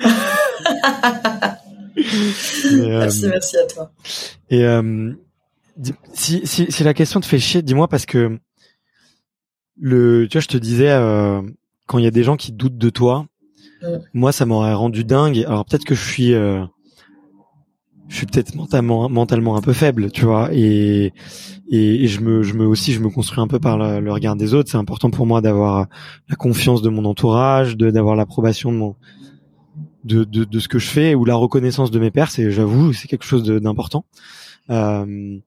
mais, euh, merci, merci à toi. Et euh, Si, si, si la question te fait chier, dis-moi parce que le, tu vois, je te disais euh, quand il y a des gens qui doutent de toi, mm. moi ça m'aurait rendu dingue. Alors peut-être que je suis, euh, je suis peut-être mentalement, mentalement un peu faible, tu vois, et et, et je me, je me aussi, je me construis un peu par le, le regard des autres. C'est important pour moi d'avoir la confiance de mon entourage, de d'avoir l'approbation de mon, de, de de ce que je fais ou la reconnaissance de mes pairs. C'est, j'avoue, c'est quelque chose de, d'important. Euh,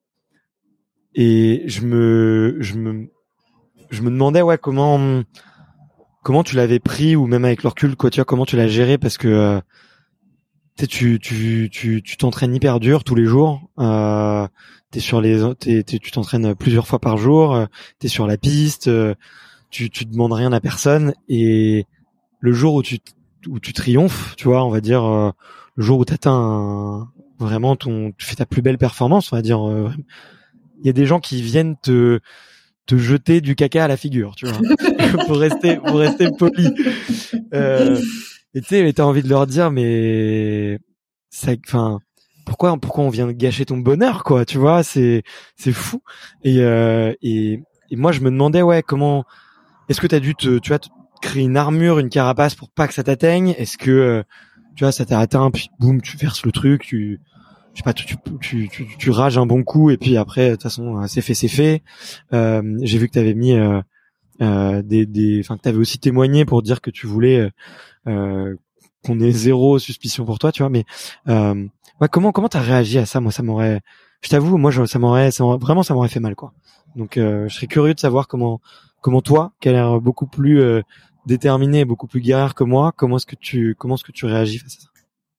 Et je me, je me, je me demandais ouais comment, comment tu l'avais pris ou même avec le recul quoi, tu vois comment tu l'as géré parce que euh, tu, tu, tu, tu t'entraînes hyper dur tous les jours. Euh, t'es sur les, t'es, t'es, tu t'entraînes plusieurs fois par jour. Euh, t'es sur la piste. Euh, tu, tu demandes rien à personne et le jour où tu, où tu triomphes, tu vois, on va dire euh, le jour où t'atteins un, vraiment ton, tu fais ta plus belle performance, on va dire. Euh, il y a des gens qui viennent te te jeter du caca à la figure, tu vois, pour rester pour rester poli. Euh, et tu sais, t'as envie de leur dire, mais ça, enfin, pourquoi pourquoi on vient de gâcher ton bonheur, quoi, tu vois, c'est c'est fou. Et euh, et et moi je me demandais, ouais, comment est-ce que t'as dû te, tu vois, te créer une armure, une carapace pour pas que ça t'atteigne? Est-ce que euh, tu vois, ça t'a atteint, puis boum, tu verses le truc, tu je sais pas, tu, tu, tu, tu rages un bon coup et puis après, de toute façon, c'est fait, c'est fait. Euh, j'ai vu que tu avais mis euh, euh, des, des, enfin que tu avais aussi témoigné pour dire que tu voulais euh, qu'on ait zéro suspicion pour toi, tu vois. Mais euh, ouais, comment, comment t'as réagi à ça? Moi, ça m'aurait, je t'avoue, moi, je, ça m'aurait, ça m'aurait, vraiment, ça m'aurait fait mal, quoi. Donc, euh, je serais curieux de savoir comment, comment toi, qui a l'air beaucoup plus euh, déterminé, beaucoup plus guerrière que moi, comment est-ce que tu, comment est-ce que tu réagis face à ça?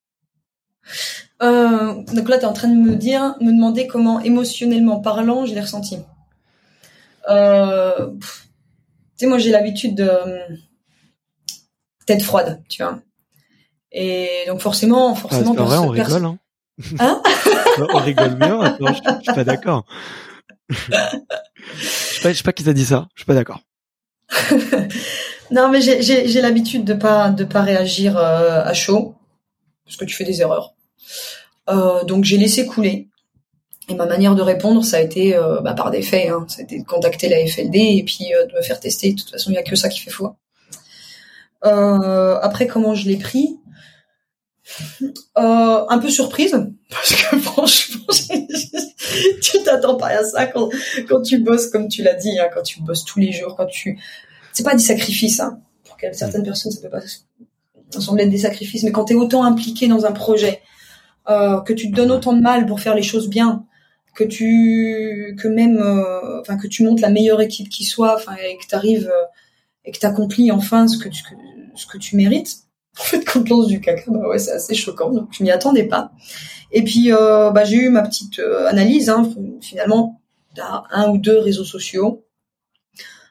Euh, donc là, tu es en train de me dire, me demander comment, émotionnellement parlant, je l'ai ressenti. Euh, tu sais, moi, j'ai l'habitude de euh, tête froide, tu vois. Et donc forcément, forcément, ah, c'est pas vrai, on rigole, perso- hein. Hein on rigole bien. Attends, je, je suis pas d'accord. je sais pas, je sais pas qui t'a dit ça. Je suis pas d'accord. Non, mais j'ai, j'ai, j'ai l'habitude de pas, de pas réagir euh, à chaud, parce que tu fais des erreurs. Euh, donc j'ai laissé couler. Et ma manière de répondre, ça a été euh, bah, par des faits. Hein. Ça a été de contacter la F L D et puis euh, de me faire tester. De toute façon, il y a que ça qui fait foi. Euh, après, comment je l'ai pris euh, un peu surprise, parce que franchement, tu t'attends pas à ça quand, quand tu bosses, comme tu l'as dit, hein, quand tu bosses tous les jours, quand tu... C'est pas des sacrifices, hein. Pour certaines personnes, ça peut pas sembler être des sacrifices, mais quand t'es autant impliqué dans un projet, euh, que tu te donnes autant de mal pour faire les choses bien, que tu, que même, euh, enfin, que tu montes la meilleure équipe qui soit, enfin, et que t'arrives, euh, et que t'accomplis enfin ce que tu, ce que tu mérites. En fait, quand on te lance du caca, bah ouais, c'est assez choquant, donc je m'y attendais pas. Et puis, euh, bah, j'ai eu ma petite euh, analyse, hein, finalement, t'as un ou deux réseaux sociaux,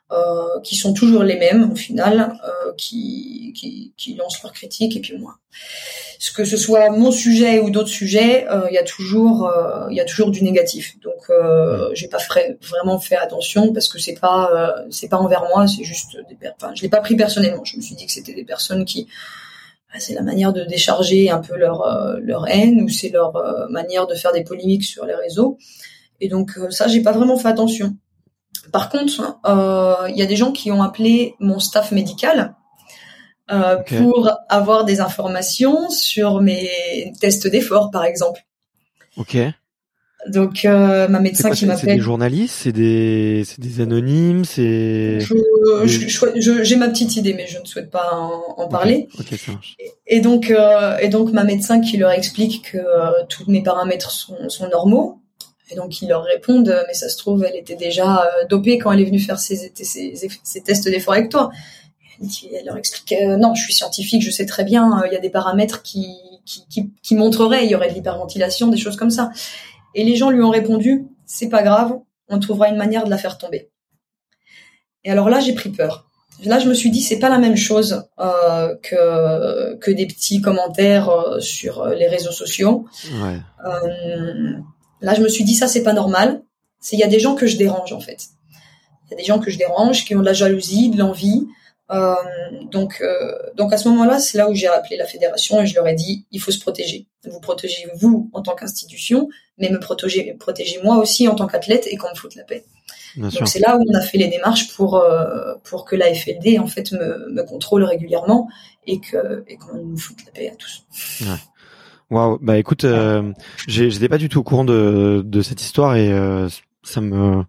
euh, qui sont toujours les mêmes au final, euh, qui, qui, qui lancent leurs critiques. Et puis moi, ce que ce soit mon sujet ou d'autres sujets, il euh, y a toujours, il euh, y a toujours du négatif. Donc, euh, j'ai pas fait, vraiment fait attention parce que c'est pas, euh, c'est pas envers moi, c'est juste des, enfin, je l'ai pas pris personnellement. Je me suis dit que c'était des personnes qui, c'est la manière de décharger un peu leur euh, leur haine, ou c'est leur euh, manière de faire des polémiques sur les réseaux. Et donc euh, ça, j'ai pas vraiment fait attention. Par contre, il euh, y a des gens qui ont appelé mon staff médical euh, okay. pour avoir des informations sur mes tests d'effort, par exemple. Ok. Donc euh, ma médecin quoi, qui m'appelle. C'est des journalistes, c'est des, c'est des anonymes, c'est. Je, des... je, je, je, j'ai ma petite idée, mais je ne souhaite pas en, en okay. parler. Ok, ça marche. Et, et donc, euh, et donc ma médecin qui leur explique que euh, tous mes paramètres sont, sont normaux. Et donc ils leur répondent, mais ça se trouve, elle était déjà euh, dopée quand elle est venue faire ses, ses, ses, ses tests d'effort avec toi. Elle leur explique, euh, non, je suis scientifique, je sais très bien, il euh, y a des paramètres qui, qui, qui, qui montreraient, il y aurait de l'hyperventilation, des choses comme ça. Et les gens lui ont répondu, c'est pas grave, on trouvera une manière de la faire tomber. Et alors là, j'ai pris peur. Là, je me suis dit, c'est pas la même chose euh, que que des petits commentaires euh, sur les réseaux sociaux. Ouais. Euh, là, je me suis dit, ça, c'est pas normal. C'est, il y a des gens que je dérange, en fait. Il y a des gens que je dérange, qui ont de la jalousie, de l'envie. Euh, donc, euh, donc à ce moment-là, c'est là où j'ai appelé la fédération et je leur ai dit, il faut se protéger. Vous protégez vous en tant qu'institution, mais me protéger, protégez moi aussi en tant qu'athlète et qu'on me foute la paix. Bien donc sûr. C'est là où on a fait les démarches pour euh, pour que la F L D en fait me, me contrôle régulièrement et que et qu'on nous foute la paix à tous. Ouais. Waouh. Bah écoute, euh, j'ai, j'étais pas du tout au courant de de cette histoire et euh, ça me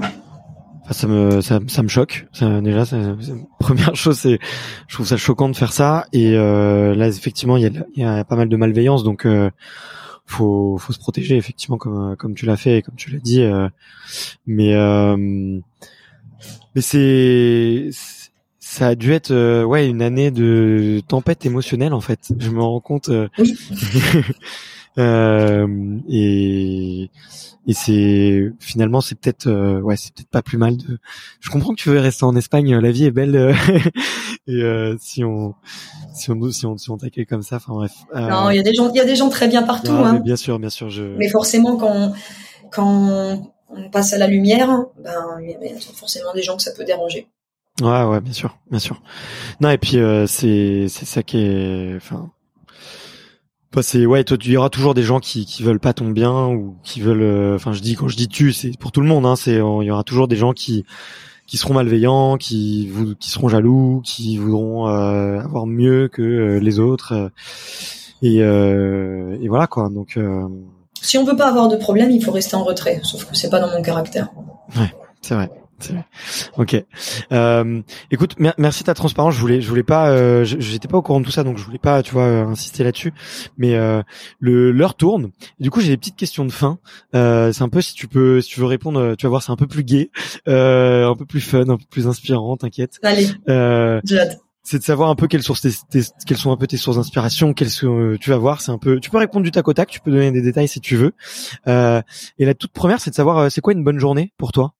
ça me ça, ça me choque. Ça, déjà, ça, ça, première chose, c'est je trouve ça choquant de faire ça. Et euh, là, effectivement, il y a il y a pas mal de malveillance, donc euh, faut faut se protéger effectivement comme comme tu l'as fait et comme tu l'as dit. Euh, mais euh, mais c'est, c'est ça a dû être euh, ouais une année de tempête émotionnelle en fait. Je me rends compte. Euh, oui. euh, et Et c'est finalement c'est peut-être euh, ouais c'est peut-être pas plus mal de. Je comprends que tu veux rester en Espagne, la vie est belle euh, et euh, si on si on si on si on t'accueille comme ça, enfin bref. Euh... Non, il y a des gens il y a des gens très bien partout. Non, hein. Mais bien sûr, bien sûr, je. Mais forcément quand on, quand on passe à la lumière, ben il y a forcément des gens que ça peut déranger. Ouais ouais bien sûr bien sûr. Non et puis euh, c'est c'est ça qui est enfin. Bah c'est ouais, toi il y aura toujours des gens qui qui veulent pas ton bien ou qui veulent enfin euh, je dis quand je dis tu c'est pour tout le monde hein, c'est il y aura toujours des gens qui qui seront malveillants, qui vous qui seront jaloux, qui voudront euh, avoir mieux que euh, les autres euh, et euh, et voilà quoi. Donc euh... si on veut pas avoir de problème, il faut rester en retrait, sauf que c'est pas dans mon caractère. Ouais, c'est vrai. C'est vrai. Ok. Euh, écoute, mer- merci de ta transparence. Je voulais, je voulais pas, euh, j'étais pas au courant de tout ça, donc je voulais pas, tu vois, euh, insister là-dessus. Mais euh, le l'heure tourne. Du coup, j'ai des petites questions de fin. Euh, c'est un peu si tu peux, si tu veux répondre, tu vas voir, c'est un peu plus gai, euh, un peu plus fun, un peu plus inspirant. T'inquiète. Allez. Euh, j'ai hâte. C'est de savoir un peu quelles sources, tes, tes, quelles sont un peu tes sources d'inspiration, quelles sont, euh, tu vas voir, c'est un peu, tu peux répondre du tac au tac, tu peux donner des détails si tu veux. Euh, et la toute première, c'est de savoir, euh, c'est quoi une bonne journée pour toi?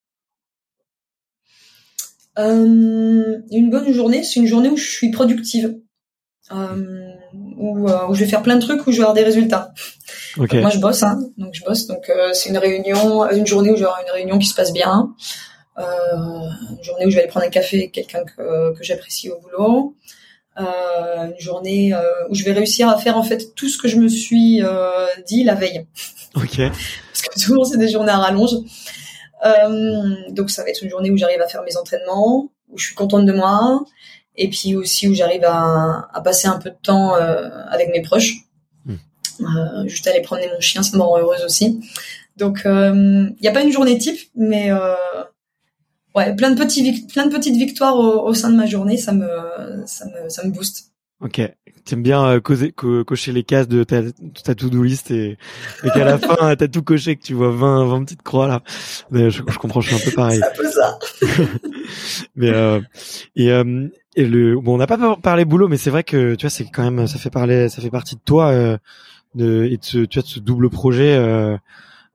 Euh, une bonne journée, c'est une journée où je suis productive, euh, où, euh, où je vais faire plein de trucs, où je vais avoir des résultats. Okay. Donc moi je bosse, hein, donc je bosse, donc euh, c'est une réunion, une journée où je vais avoir une réunion qui se passe bien, euh, une journée où je vais aller prendre un café avec quelqu'un que, que j'apprécie au boulot, euh, une journée euh, où je vais réussir à faire en fait tout ce que je me suis euh, dit la veille. Ok. Parce que souvent c'est des journées à rallonge. Euh, donc ça va être une journée où j'arrive à faire mes entraînements, où je suis contente de moi, et puis aussi où j'arrive à, à passer un peu de temps euh, avec mes proches. Mmh. Euh, juste aller promener mon chien, ça me rend heureuse aussi. Donc il euh, y a pas une journée type, mais euh, ouais, plein de petits, plein de petites victoires au, au sein de ma journée, ça me, ça me, ça me booste. Ok, t'aimes bien euh, causer, co- cocher les cases de ta, ta to-do list et, et qu'à la fin t'as tout coché, que tu vois vingt, vingt petites croix là. Mais je, je comprends, je suis un peu pareil. C'est un peu ça. mais euh, et, euh, et le bon, on n'a pas parlé boulot, mais c'est vrai que tu vois, c'est quand même, ça fait parler, ça fait partie de toi euh, de, et de ce, tu vois, de ce double projet. Euh,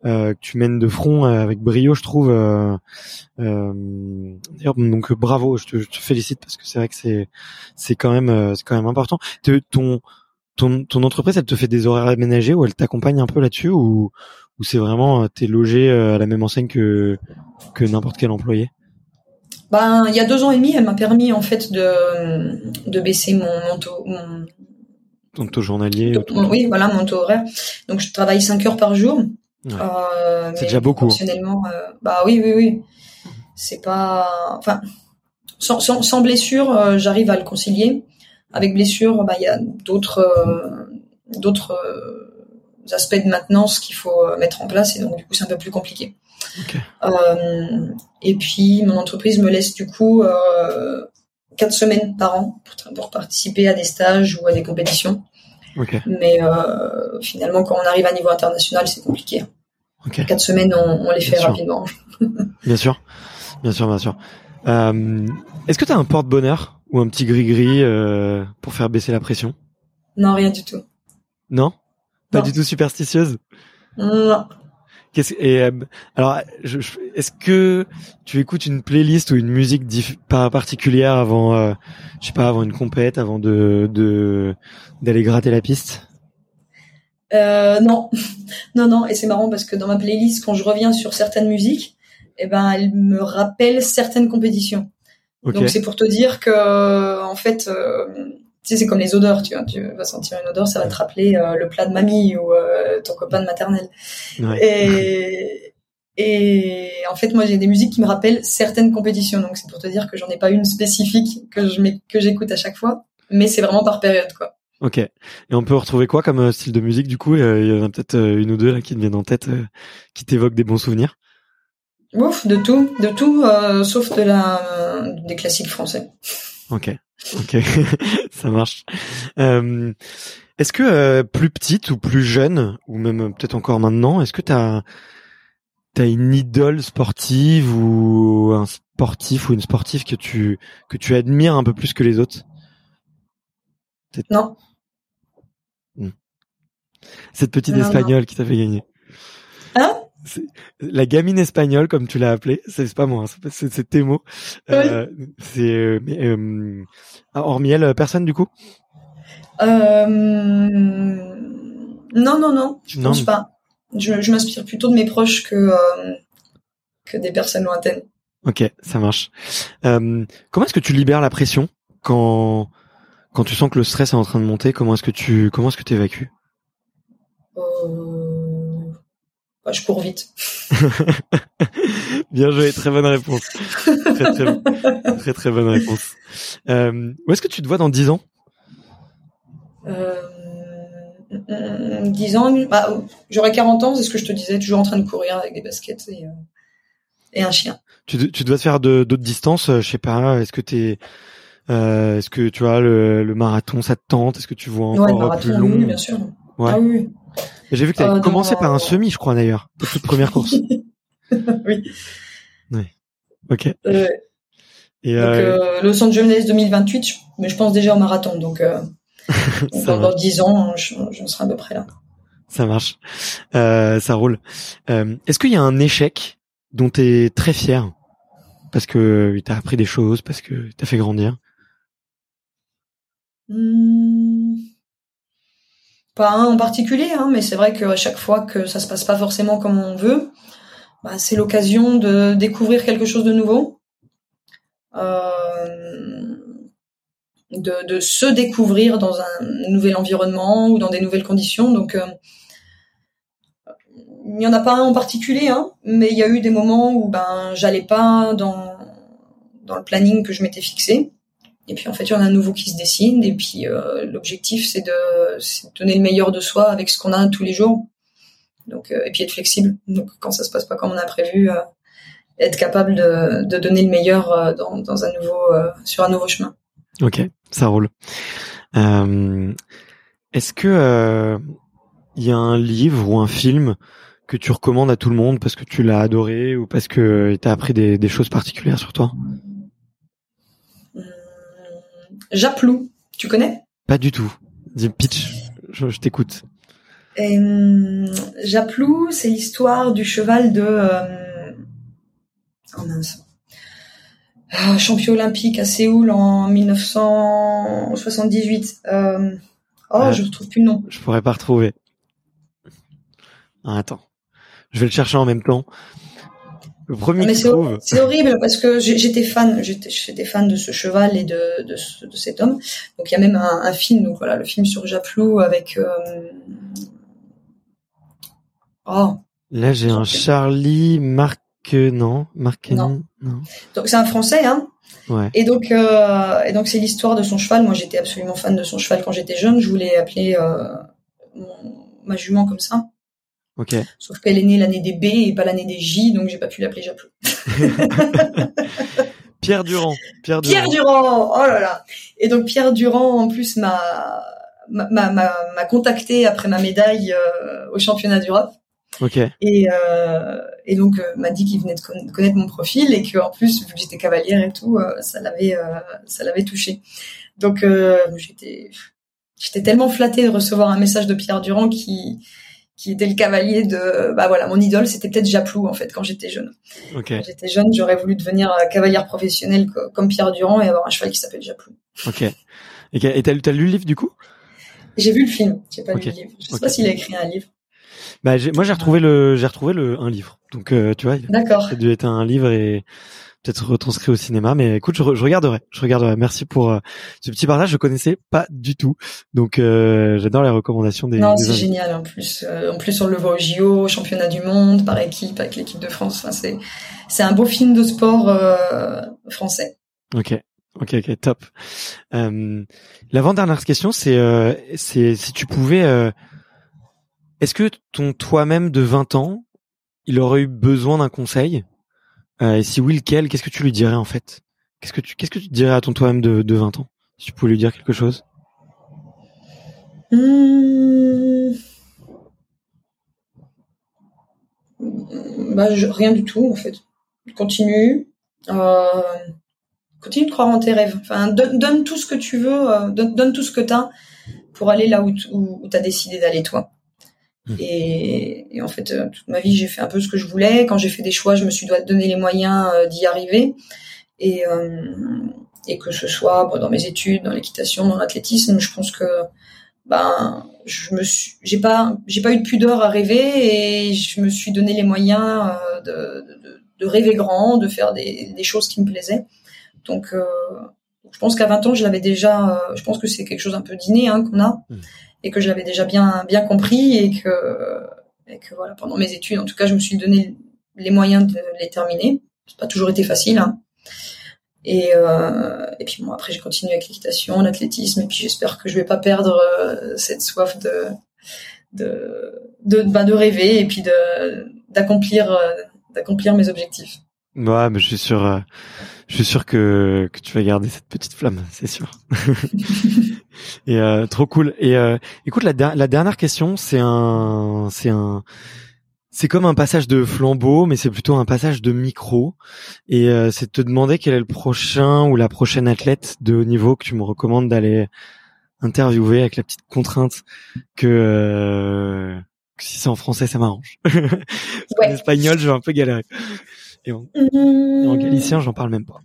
euh, que tu mènes de front euh, avec brio, je trouve. Euh, euh, d'ailleurs, donc bravo, je te, je te félicite parce que c'est vrai que c'est c'est quand même euh, c'est quand même important. Te, ton ton ton entreprise, elle te fait des horaires aménagés ou elle t'accompagne un peu là-dessus ou ou c'est vraiment t'es logé à la même enseigne que que n'importe quel employé? Ben, il y a deux ans et demi, elle m'a permis en fait de de baisser mon, mon taux, mon, ton taux journalier. Ton, ton... Oui, voilà, mon taux horaire. Donc je travaille cinq heures par jour. Ouais. Euh, c'est déjà beaucoup. Proportionnellement, euh, bah oui, oui, oui. C'est pas, enfin, sans, sans, sans blessure, euh, j'arrive à le concilier. Avec blessure, bah il y a d'autres, euh, d'autres euh, aspects de maintenance qu'il faut mettre en place et donc du coup c'est un peu plus compliqué. Okay. Euh, et puis mon entreprise me laisse du coup euh, quatre semaines par an pour, pour participer à des stages ou à des compétitions. Okay. Mais euh, finalement, quand on arrive à niveau international, c'est compliqué. Okay. Quatre semaines, on, on les fait bien rapidement. Bien sûr, bien sûr, bien sûr. Euh, est-ce que tu as un porte-bonheur ou un petit gris-gris euh, pour faire baisser la pression? Non, rien du tout. Non? Pas non. du tout superstitieuse? Non. Qu'est-ce, et euh, alors, je, je, est-ce que tu écoutes une playlist ou une musique diff, pas particulière avant, euh, je sais pas, avant une compète, avant de, de d'aller gratter la piste? Euh, non, non, non. Et c'est marrant parce que dans ma playlist, quand je reviens sur certaines musiques, eh ben, elles me rappellent certaines compétitions. Okay. Donc c'est pour te dire que, en fait, euh, tu sais, c'est comme les odeurs. Tu vois, tu vas sentir une odeur, ça va te rappeler euh, le plat de mamie ou euh, ton copain de maternelle. Ouais. Et et en fait, moi, j'ai des musiques qui me rappellent certaines compétitions. Donc c'est pour te dire que j'en ai pas une spécifique que je que j'écoute à chaque fois, mais c'est vraiment par période, quoi. Ok. Et on peut retrouver quoi comme style de musique du coup? Il y en a peut-être une ou deux là qui te viennent en tête, euh, qui t'évoquent des bons souvenirs. Ouf, de tout, de tout, euh, sauf de la des classiques français. Ok, ok, ça marche. Euh, est-ce que euh, plus petite ou plus jeune, ou même peut-être encore maintenant, est-ce que t'as t'as une idole sportive ou un sportif ou une sportive que tu que tu admires un peu plus que les autres? Peut-être... Non. Hmm. Cette petite non, espagnole non. qui t'a fait gagner. Hein? C'est la gamine espagnole comme tu l'as appelée, c'est, c'est pas moi, hein, c'est, c'est tes mots. Oui. Euh, c'est euh, mais, euh, hormis elle, personne du coup. Euh, non non non, je non, pense mais... pas. Je, je m'inspire plutôt de mes proches que euh, que des personnes lointaines. Ok, ça marche. Euh, comment est-ce que tu libères la pression quand quand tu sens que le stress est en train de monter? Comment est-ce que tu comment est-ce que tu évacues? euh... Bah, je cours vite. Bien joué, très bonne réponse. Très très très très bonne réponse. Euh, où est-ce que tu te vois dans dix ans? Euh, dix ans, bah, j'aurai quarante ans, c'est ce que je te disais, toujours en train de courir avec des baskets et, euh, et un chien. Tu, tu dois te faire de, d'autres distances, je sais pas. Est-ce que t'es, euh, est-ce que tu vois le, le marathon, ça te tente? Est-ce que tu vois encore ouais, le marathon, plus long? Oui, bien sûr. Ouais. Ah oui. J'ai vu que tu avais euh, commencé dans... par un semi, je crois d'ailleurs, ta toute première course. Oui. Ouais. Ok. Euh, et donc euh... euh, Los Angeles deux mille vingt-huit, je, mais je pense déjà au marathon, donc, euh, donc dans, dans dix ans, je, je serai à peu près là. Ça marche, euh, ça roule. Euh, est-ce qu'il y a un échec dont tu es très fier parce que il t'a appris des choses, parce que t'a fait grandir? Mmh. Pas un en particulier, hein, mais c'est vrai qu'à chaque fois que ça se passe pas forcément comme on veut, bah, c'est l'occasion de découvrir quelque chose de nouveau, euh, de, de se découvrir dans un nouvel environnement ou dans des nouvelles conditions. Donc, euh, il n'y en a pas un en particulier, hein, mais il y a eu des moments où ben j'allais pas dans dans le planning que je m'étais fixé. Et puis en fait, il y en a un nouveau qui se dessine. Et puis euh, l'objectif, c'est de, c'est de donner le meilleur de soi avec ce qu'on a tous les jours. Donc euh, et puis être flexible. Donc quand ça se passe pas comme on a prévu, euh, être capable de, de donner le meilleur euh, dans, dans un nouveau, euh, sur un nouveau chemin. Ok, ça roule. Euh, est-ce que euh, il y a un livre ou un film que tu recommandes à tout le monde parce que tu l'as adoré ou parce que t'as appris des, des choses particulières sur toi? Japlou, tu connais? Pas du tout. Dis pitch, je, je t'écoute. Et, hum, Japlou, c'est l'histoire du cheval de... Euh... Oh mince. Ah, champion olympique à Séoul en mille neuf cent soixante-dix-huit. Euh... Oh, euh, je retrouve plus le nom. Je pourrais pas retrouver. Ah, attends. Je vais le chercher en même temps. Le premier mais qui c'est, trouve. C'est horrible parce que j'étais fan, j'étais, j'étais fan de ce cheval et de, de, ce, de cet homme. Donc il y a même un, un film, donc voilà, le film sur Japlou avec. Euh... Oh. Là j'ai un Charlie Marc, non, Marqueni. Non. non. Donc c'est un Français, hein. Ouais. Et donc euh, et donc c'est l'histoire de son cheval. Moi j'étais absolument fan de son cheval quand j'étais jeune. Je voulais appeler euh, mon, ma jument comme ça. Ok. Sauf qu'elle est née l'année des B et pas l'année des J, donc j'ai pas pu l'appeler Japlou. Pierre Durand. Pierre Durand. Pierre Durand. Oh là là. Et donc Pierre Durand en plus m'a m'a m'a, m'a contacté après ma médaille euh, au championnat d'Europe. Ok. Et euh, et donc euh, m'a dit qu'il venait de connaître mon profil et que en plus vu que j'étais cavalière et tout, euh, ça l'avait euh, ça l'avait touché. Donc euh, j'étais j'étais tellement flattée de recevoir un message de Pierre Durand qui qui était le cavalier de, bah voilà, mon idole, c'était peut-être Japlou, en fait, quand j'étais jeune. Okay. Quand j'étais jeune, j'aurais voulu devenir cavalière professionnelle comme Pierre Durand et avoir un cheval qui s'appelle Japlou. Ok. Et t'as, t'as lu le livre, du coup? J'ai vu le film. J'ai pas okay. lu le livre. Je sais okay. pas s'il a écrit un livre. Bah, j'ai, moi, j'ai retrouvé le, j'ai retrouvé le, un livre. Donc, euh, tu vois. D'accord. Ça a dû être un livre et peut-être retranscrit au cinéma, mais écoute, je, je regarderai, je regarderai. Merci pour euh, ce petit partage. Je connaissais pas du tout, donc euh, j'adore les recommandations des. Non, des c'est invités. Génial. En plus, euh, en plus on le voit au J O, au championnat du monde, par équipe avec l'équipe de France. Enfin, c'est c'est un beau film de sport euh, français. Ok, ok, ok, top. Euh, l'avant-dernière question, c'est euh, c'est si tu pouvais, euh, est-ce que ton toi-même de vingt ans, il aurait eu besoin d'un conseil? Euh, et si oui, lequel? Qu'est-ce que tu lui dirais en fait? Qu'est-ce que tu, qu'est-ce que tu dirais à ton toi-même de, de vingt ans? Si tu pouvais lui dire quelque chose. Mmh... Bah, je, rien du tout en fait. Continue, euh, continue de croire en tes rêves. Enfin, donne, donne tout ce que tu veux, euh, donne, donne tout ce que t'as pour aller là où, où, où t'as décidé d'aller toi. Mmh. Et, et en fait, euh, toute ma vie, j'ai fait un peu ce que je voulais. Quand j'ai fait des choix, je me suis donné les moyens euh, d'y arriver. Et, euh, et que ce soit bon, dans mes études, dans l'équitation, dans l'athlétisme, je pense que ben je me suis, j'ai pas, j'ai pas eu de pudeur à rêver et je me suis donné les moyens euh, de, de, de rêver grand, de faire des, des choses qui me plaisaient. Donc, euh, je pense qu'à vingt ans, je l'avais déjà. Euh, je pense que c'est quelque chose un peu d'inné hein, qu'on a. Mmh. Et que je l'avais déjà bien bien compris et que et que voilà pendant mes études en tout cas je me suis donné les moyens de les terminer. C'est pas toujours été facile hein. Et euh, et puis bon après j'ai continué avec l'équitation, l'athlétisme et puis j'espère que je vais pas perdre euh, cette soif de de de bah de rêver et puis de d'accomplir euh, d'accomplir mes objectifs. Ouais, mais je suis sûr euh, je suis sûr que que tu vas garder cette petite flamme, c'est sûr. Et euh, trop cool. Et euh, écoute, la, la dernière question, c'est un, c'est un, c'est comme un passage de flambeau, mais c'est plutôt un passage de micro. Et euh, c'est de te demander quel est le prochain ou la prochaine athlète de haut niveau que tu me recommandes d'aller interviewer avec la petite contrainte que, euh, que si c'est en français, ça m'arrange. Ouais. En espagnol, je vais un peu galérer. Et en, mmh. et en galicien, j'en parle même pas.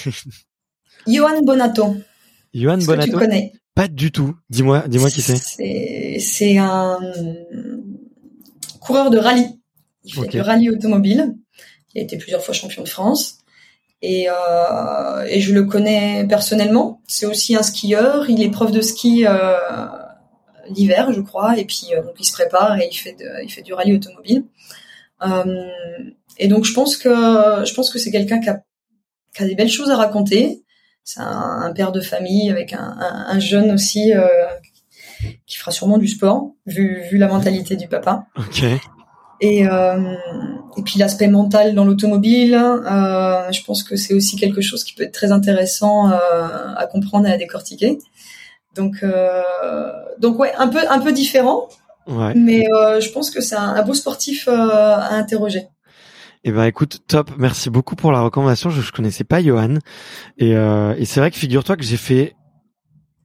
Yohan Bonato. Yohan Bonato. Que tu connais. Pas du tout. Dis-moi, dis-moi qui c'est. C'est, c'est un coureur de rallye. Il fait okay. du rallye automobile. Il a été plusieurs fois champion de France. Et, euh, et je le connais personnellement. C'est aussi un skieur. Il est prof de ski euh, l'hiver, je crois. Et puis euh, donc il se prépare et il fait, de, il fait du rallye automobile. Euh, et donc je pense que je pense que c'est quelqu'un qui a, qui a des belles choses à raconter. C'est un, un père de famille avec un, un, un jeune aussi euh, qui fera sûrement du sport, vu, vu la mentalité du papa. Ok. Et, euh, et puis l'aspect mental dans l'automobile, euh, je pense que c'est aussi quelque chose qui peut être très intéressant euh, à comprendre et à décortiquer. Donc, euh, donc ouais, un peu, un peu différent, ouais. mais euh, je pense que c'est un, un beau sportif euh, à interroger. Eh ben écoute, top, merci beaucoup pour la recommandation. Je, je connaissais pas Yohan et, euh, et c'est vrai que figure-toi que j'ai fait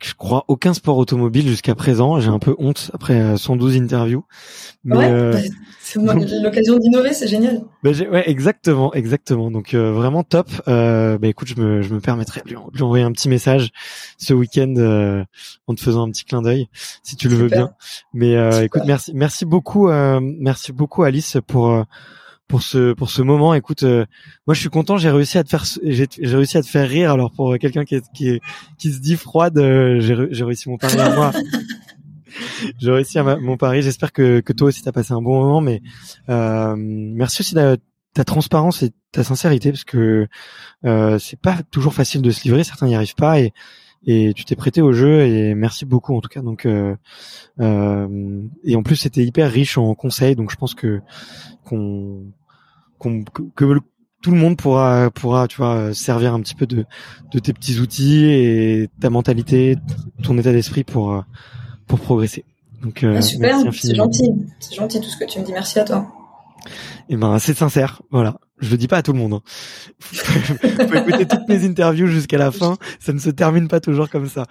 je crois, aucun sport automobile jusqu'à présent. J'ai un peu honte après cent douze interviews. Mais, ouais, euh, bah, c'est donc, l'occasion d'innover, c'est génial. Bah j'ai, ouais, exactement, exactement. Donc euh, vraiment top. Euh, bah écoute, je me, je me permettrai de lui, de lui envoyer un petit message ce week-end euh, en te faisant un petit clin d'œil, si tu le Super. veux bien. Mais euh, écoute, merci, merci beaucoup, euh, merci beaucoup Alice pour euh, pour ce pour ce moment. Écoute, euh, moi je suis content, j'ai réussi à te faire j'ai, j'ai réussi à te faire rire. Alors pour quelqu'un qui est, qui est, qui se dit froide, euh, j'ai j'ai réussi mon pari à moi. J'ai réussi à ma, mon pari. J'espère que que toi aussi t'as passé un bon moment. Mais euh, merci aussi de ta transparence et ta sincérité, parce que euh, c'est pas toujours facile de se livrer. Certains n'y arrivent pas, et et tu t'es prêté au jeu, et merci beaucoup en tout cas. Donc euh, euh, et en plus c'était hyper riche en conseils. Donc je pense que qu'on qu'on que, que le, tout le monde pourra pourra tu vois servir un petit peu de de tes petits outils et ta mentalité, ton état d'esprit pour pour progresser. Donc euh, ah, super, merci c'est gentil, c'est gentil tout ce que tu me dis. Merci à toi. Et ben c'est sincère, voilà. Je le dis pas à tout le monde. Hein. Vous pouvez écouter toutes mes interviews jusqu'à la fin, ça ne se termine pas toujours comme ça.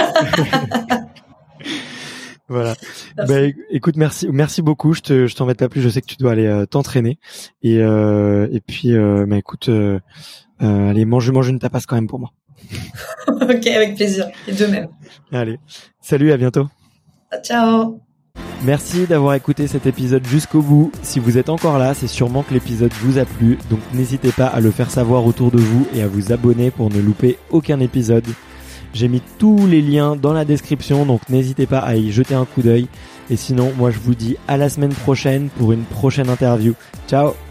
Voilà. Bah, écoute, merci, merci beaucoup. Je te, je t'embête pas plus. Je sais que tu dois aller euh, t'entraîner. Et euh, et puis, euh, bah écoute, euh, euh, allez, mange, mange une tapas quand même pour moi. Ok, avec plaisir. Et de même. Allez, salut, à bientôt. Ciao. Merci d'avoir écouté cet épisode jusqu'au bout. Si vous êtes encore là, c'est sûrement que l'épisode vous a plu. Donc n'hésitez pas à le faire savoir autour de vous et à vous abonner pour ne louper aucun épisode. J'ai mis tous les liens dans la description, donc n'hésitez pas à y jeter un coup d'œil. Et sinon, moi je vous dis à la semaine prochaine pour une prochaine interview. Ciao!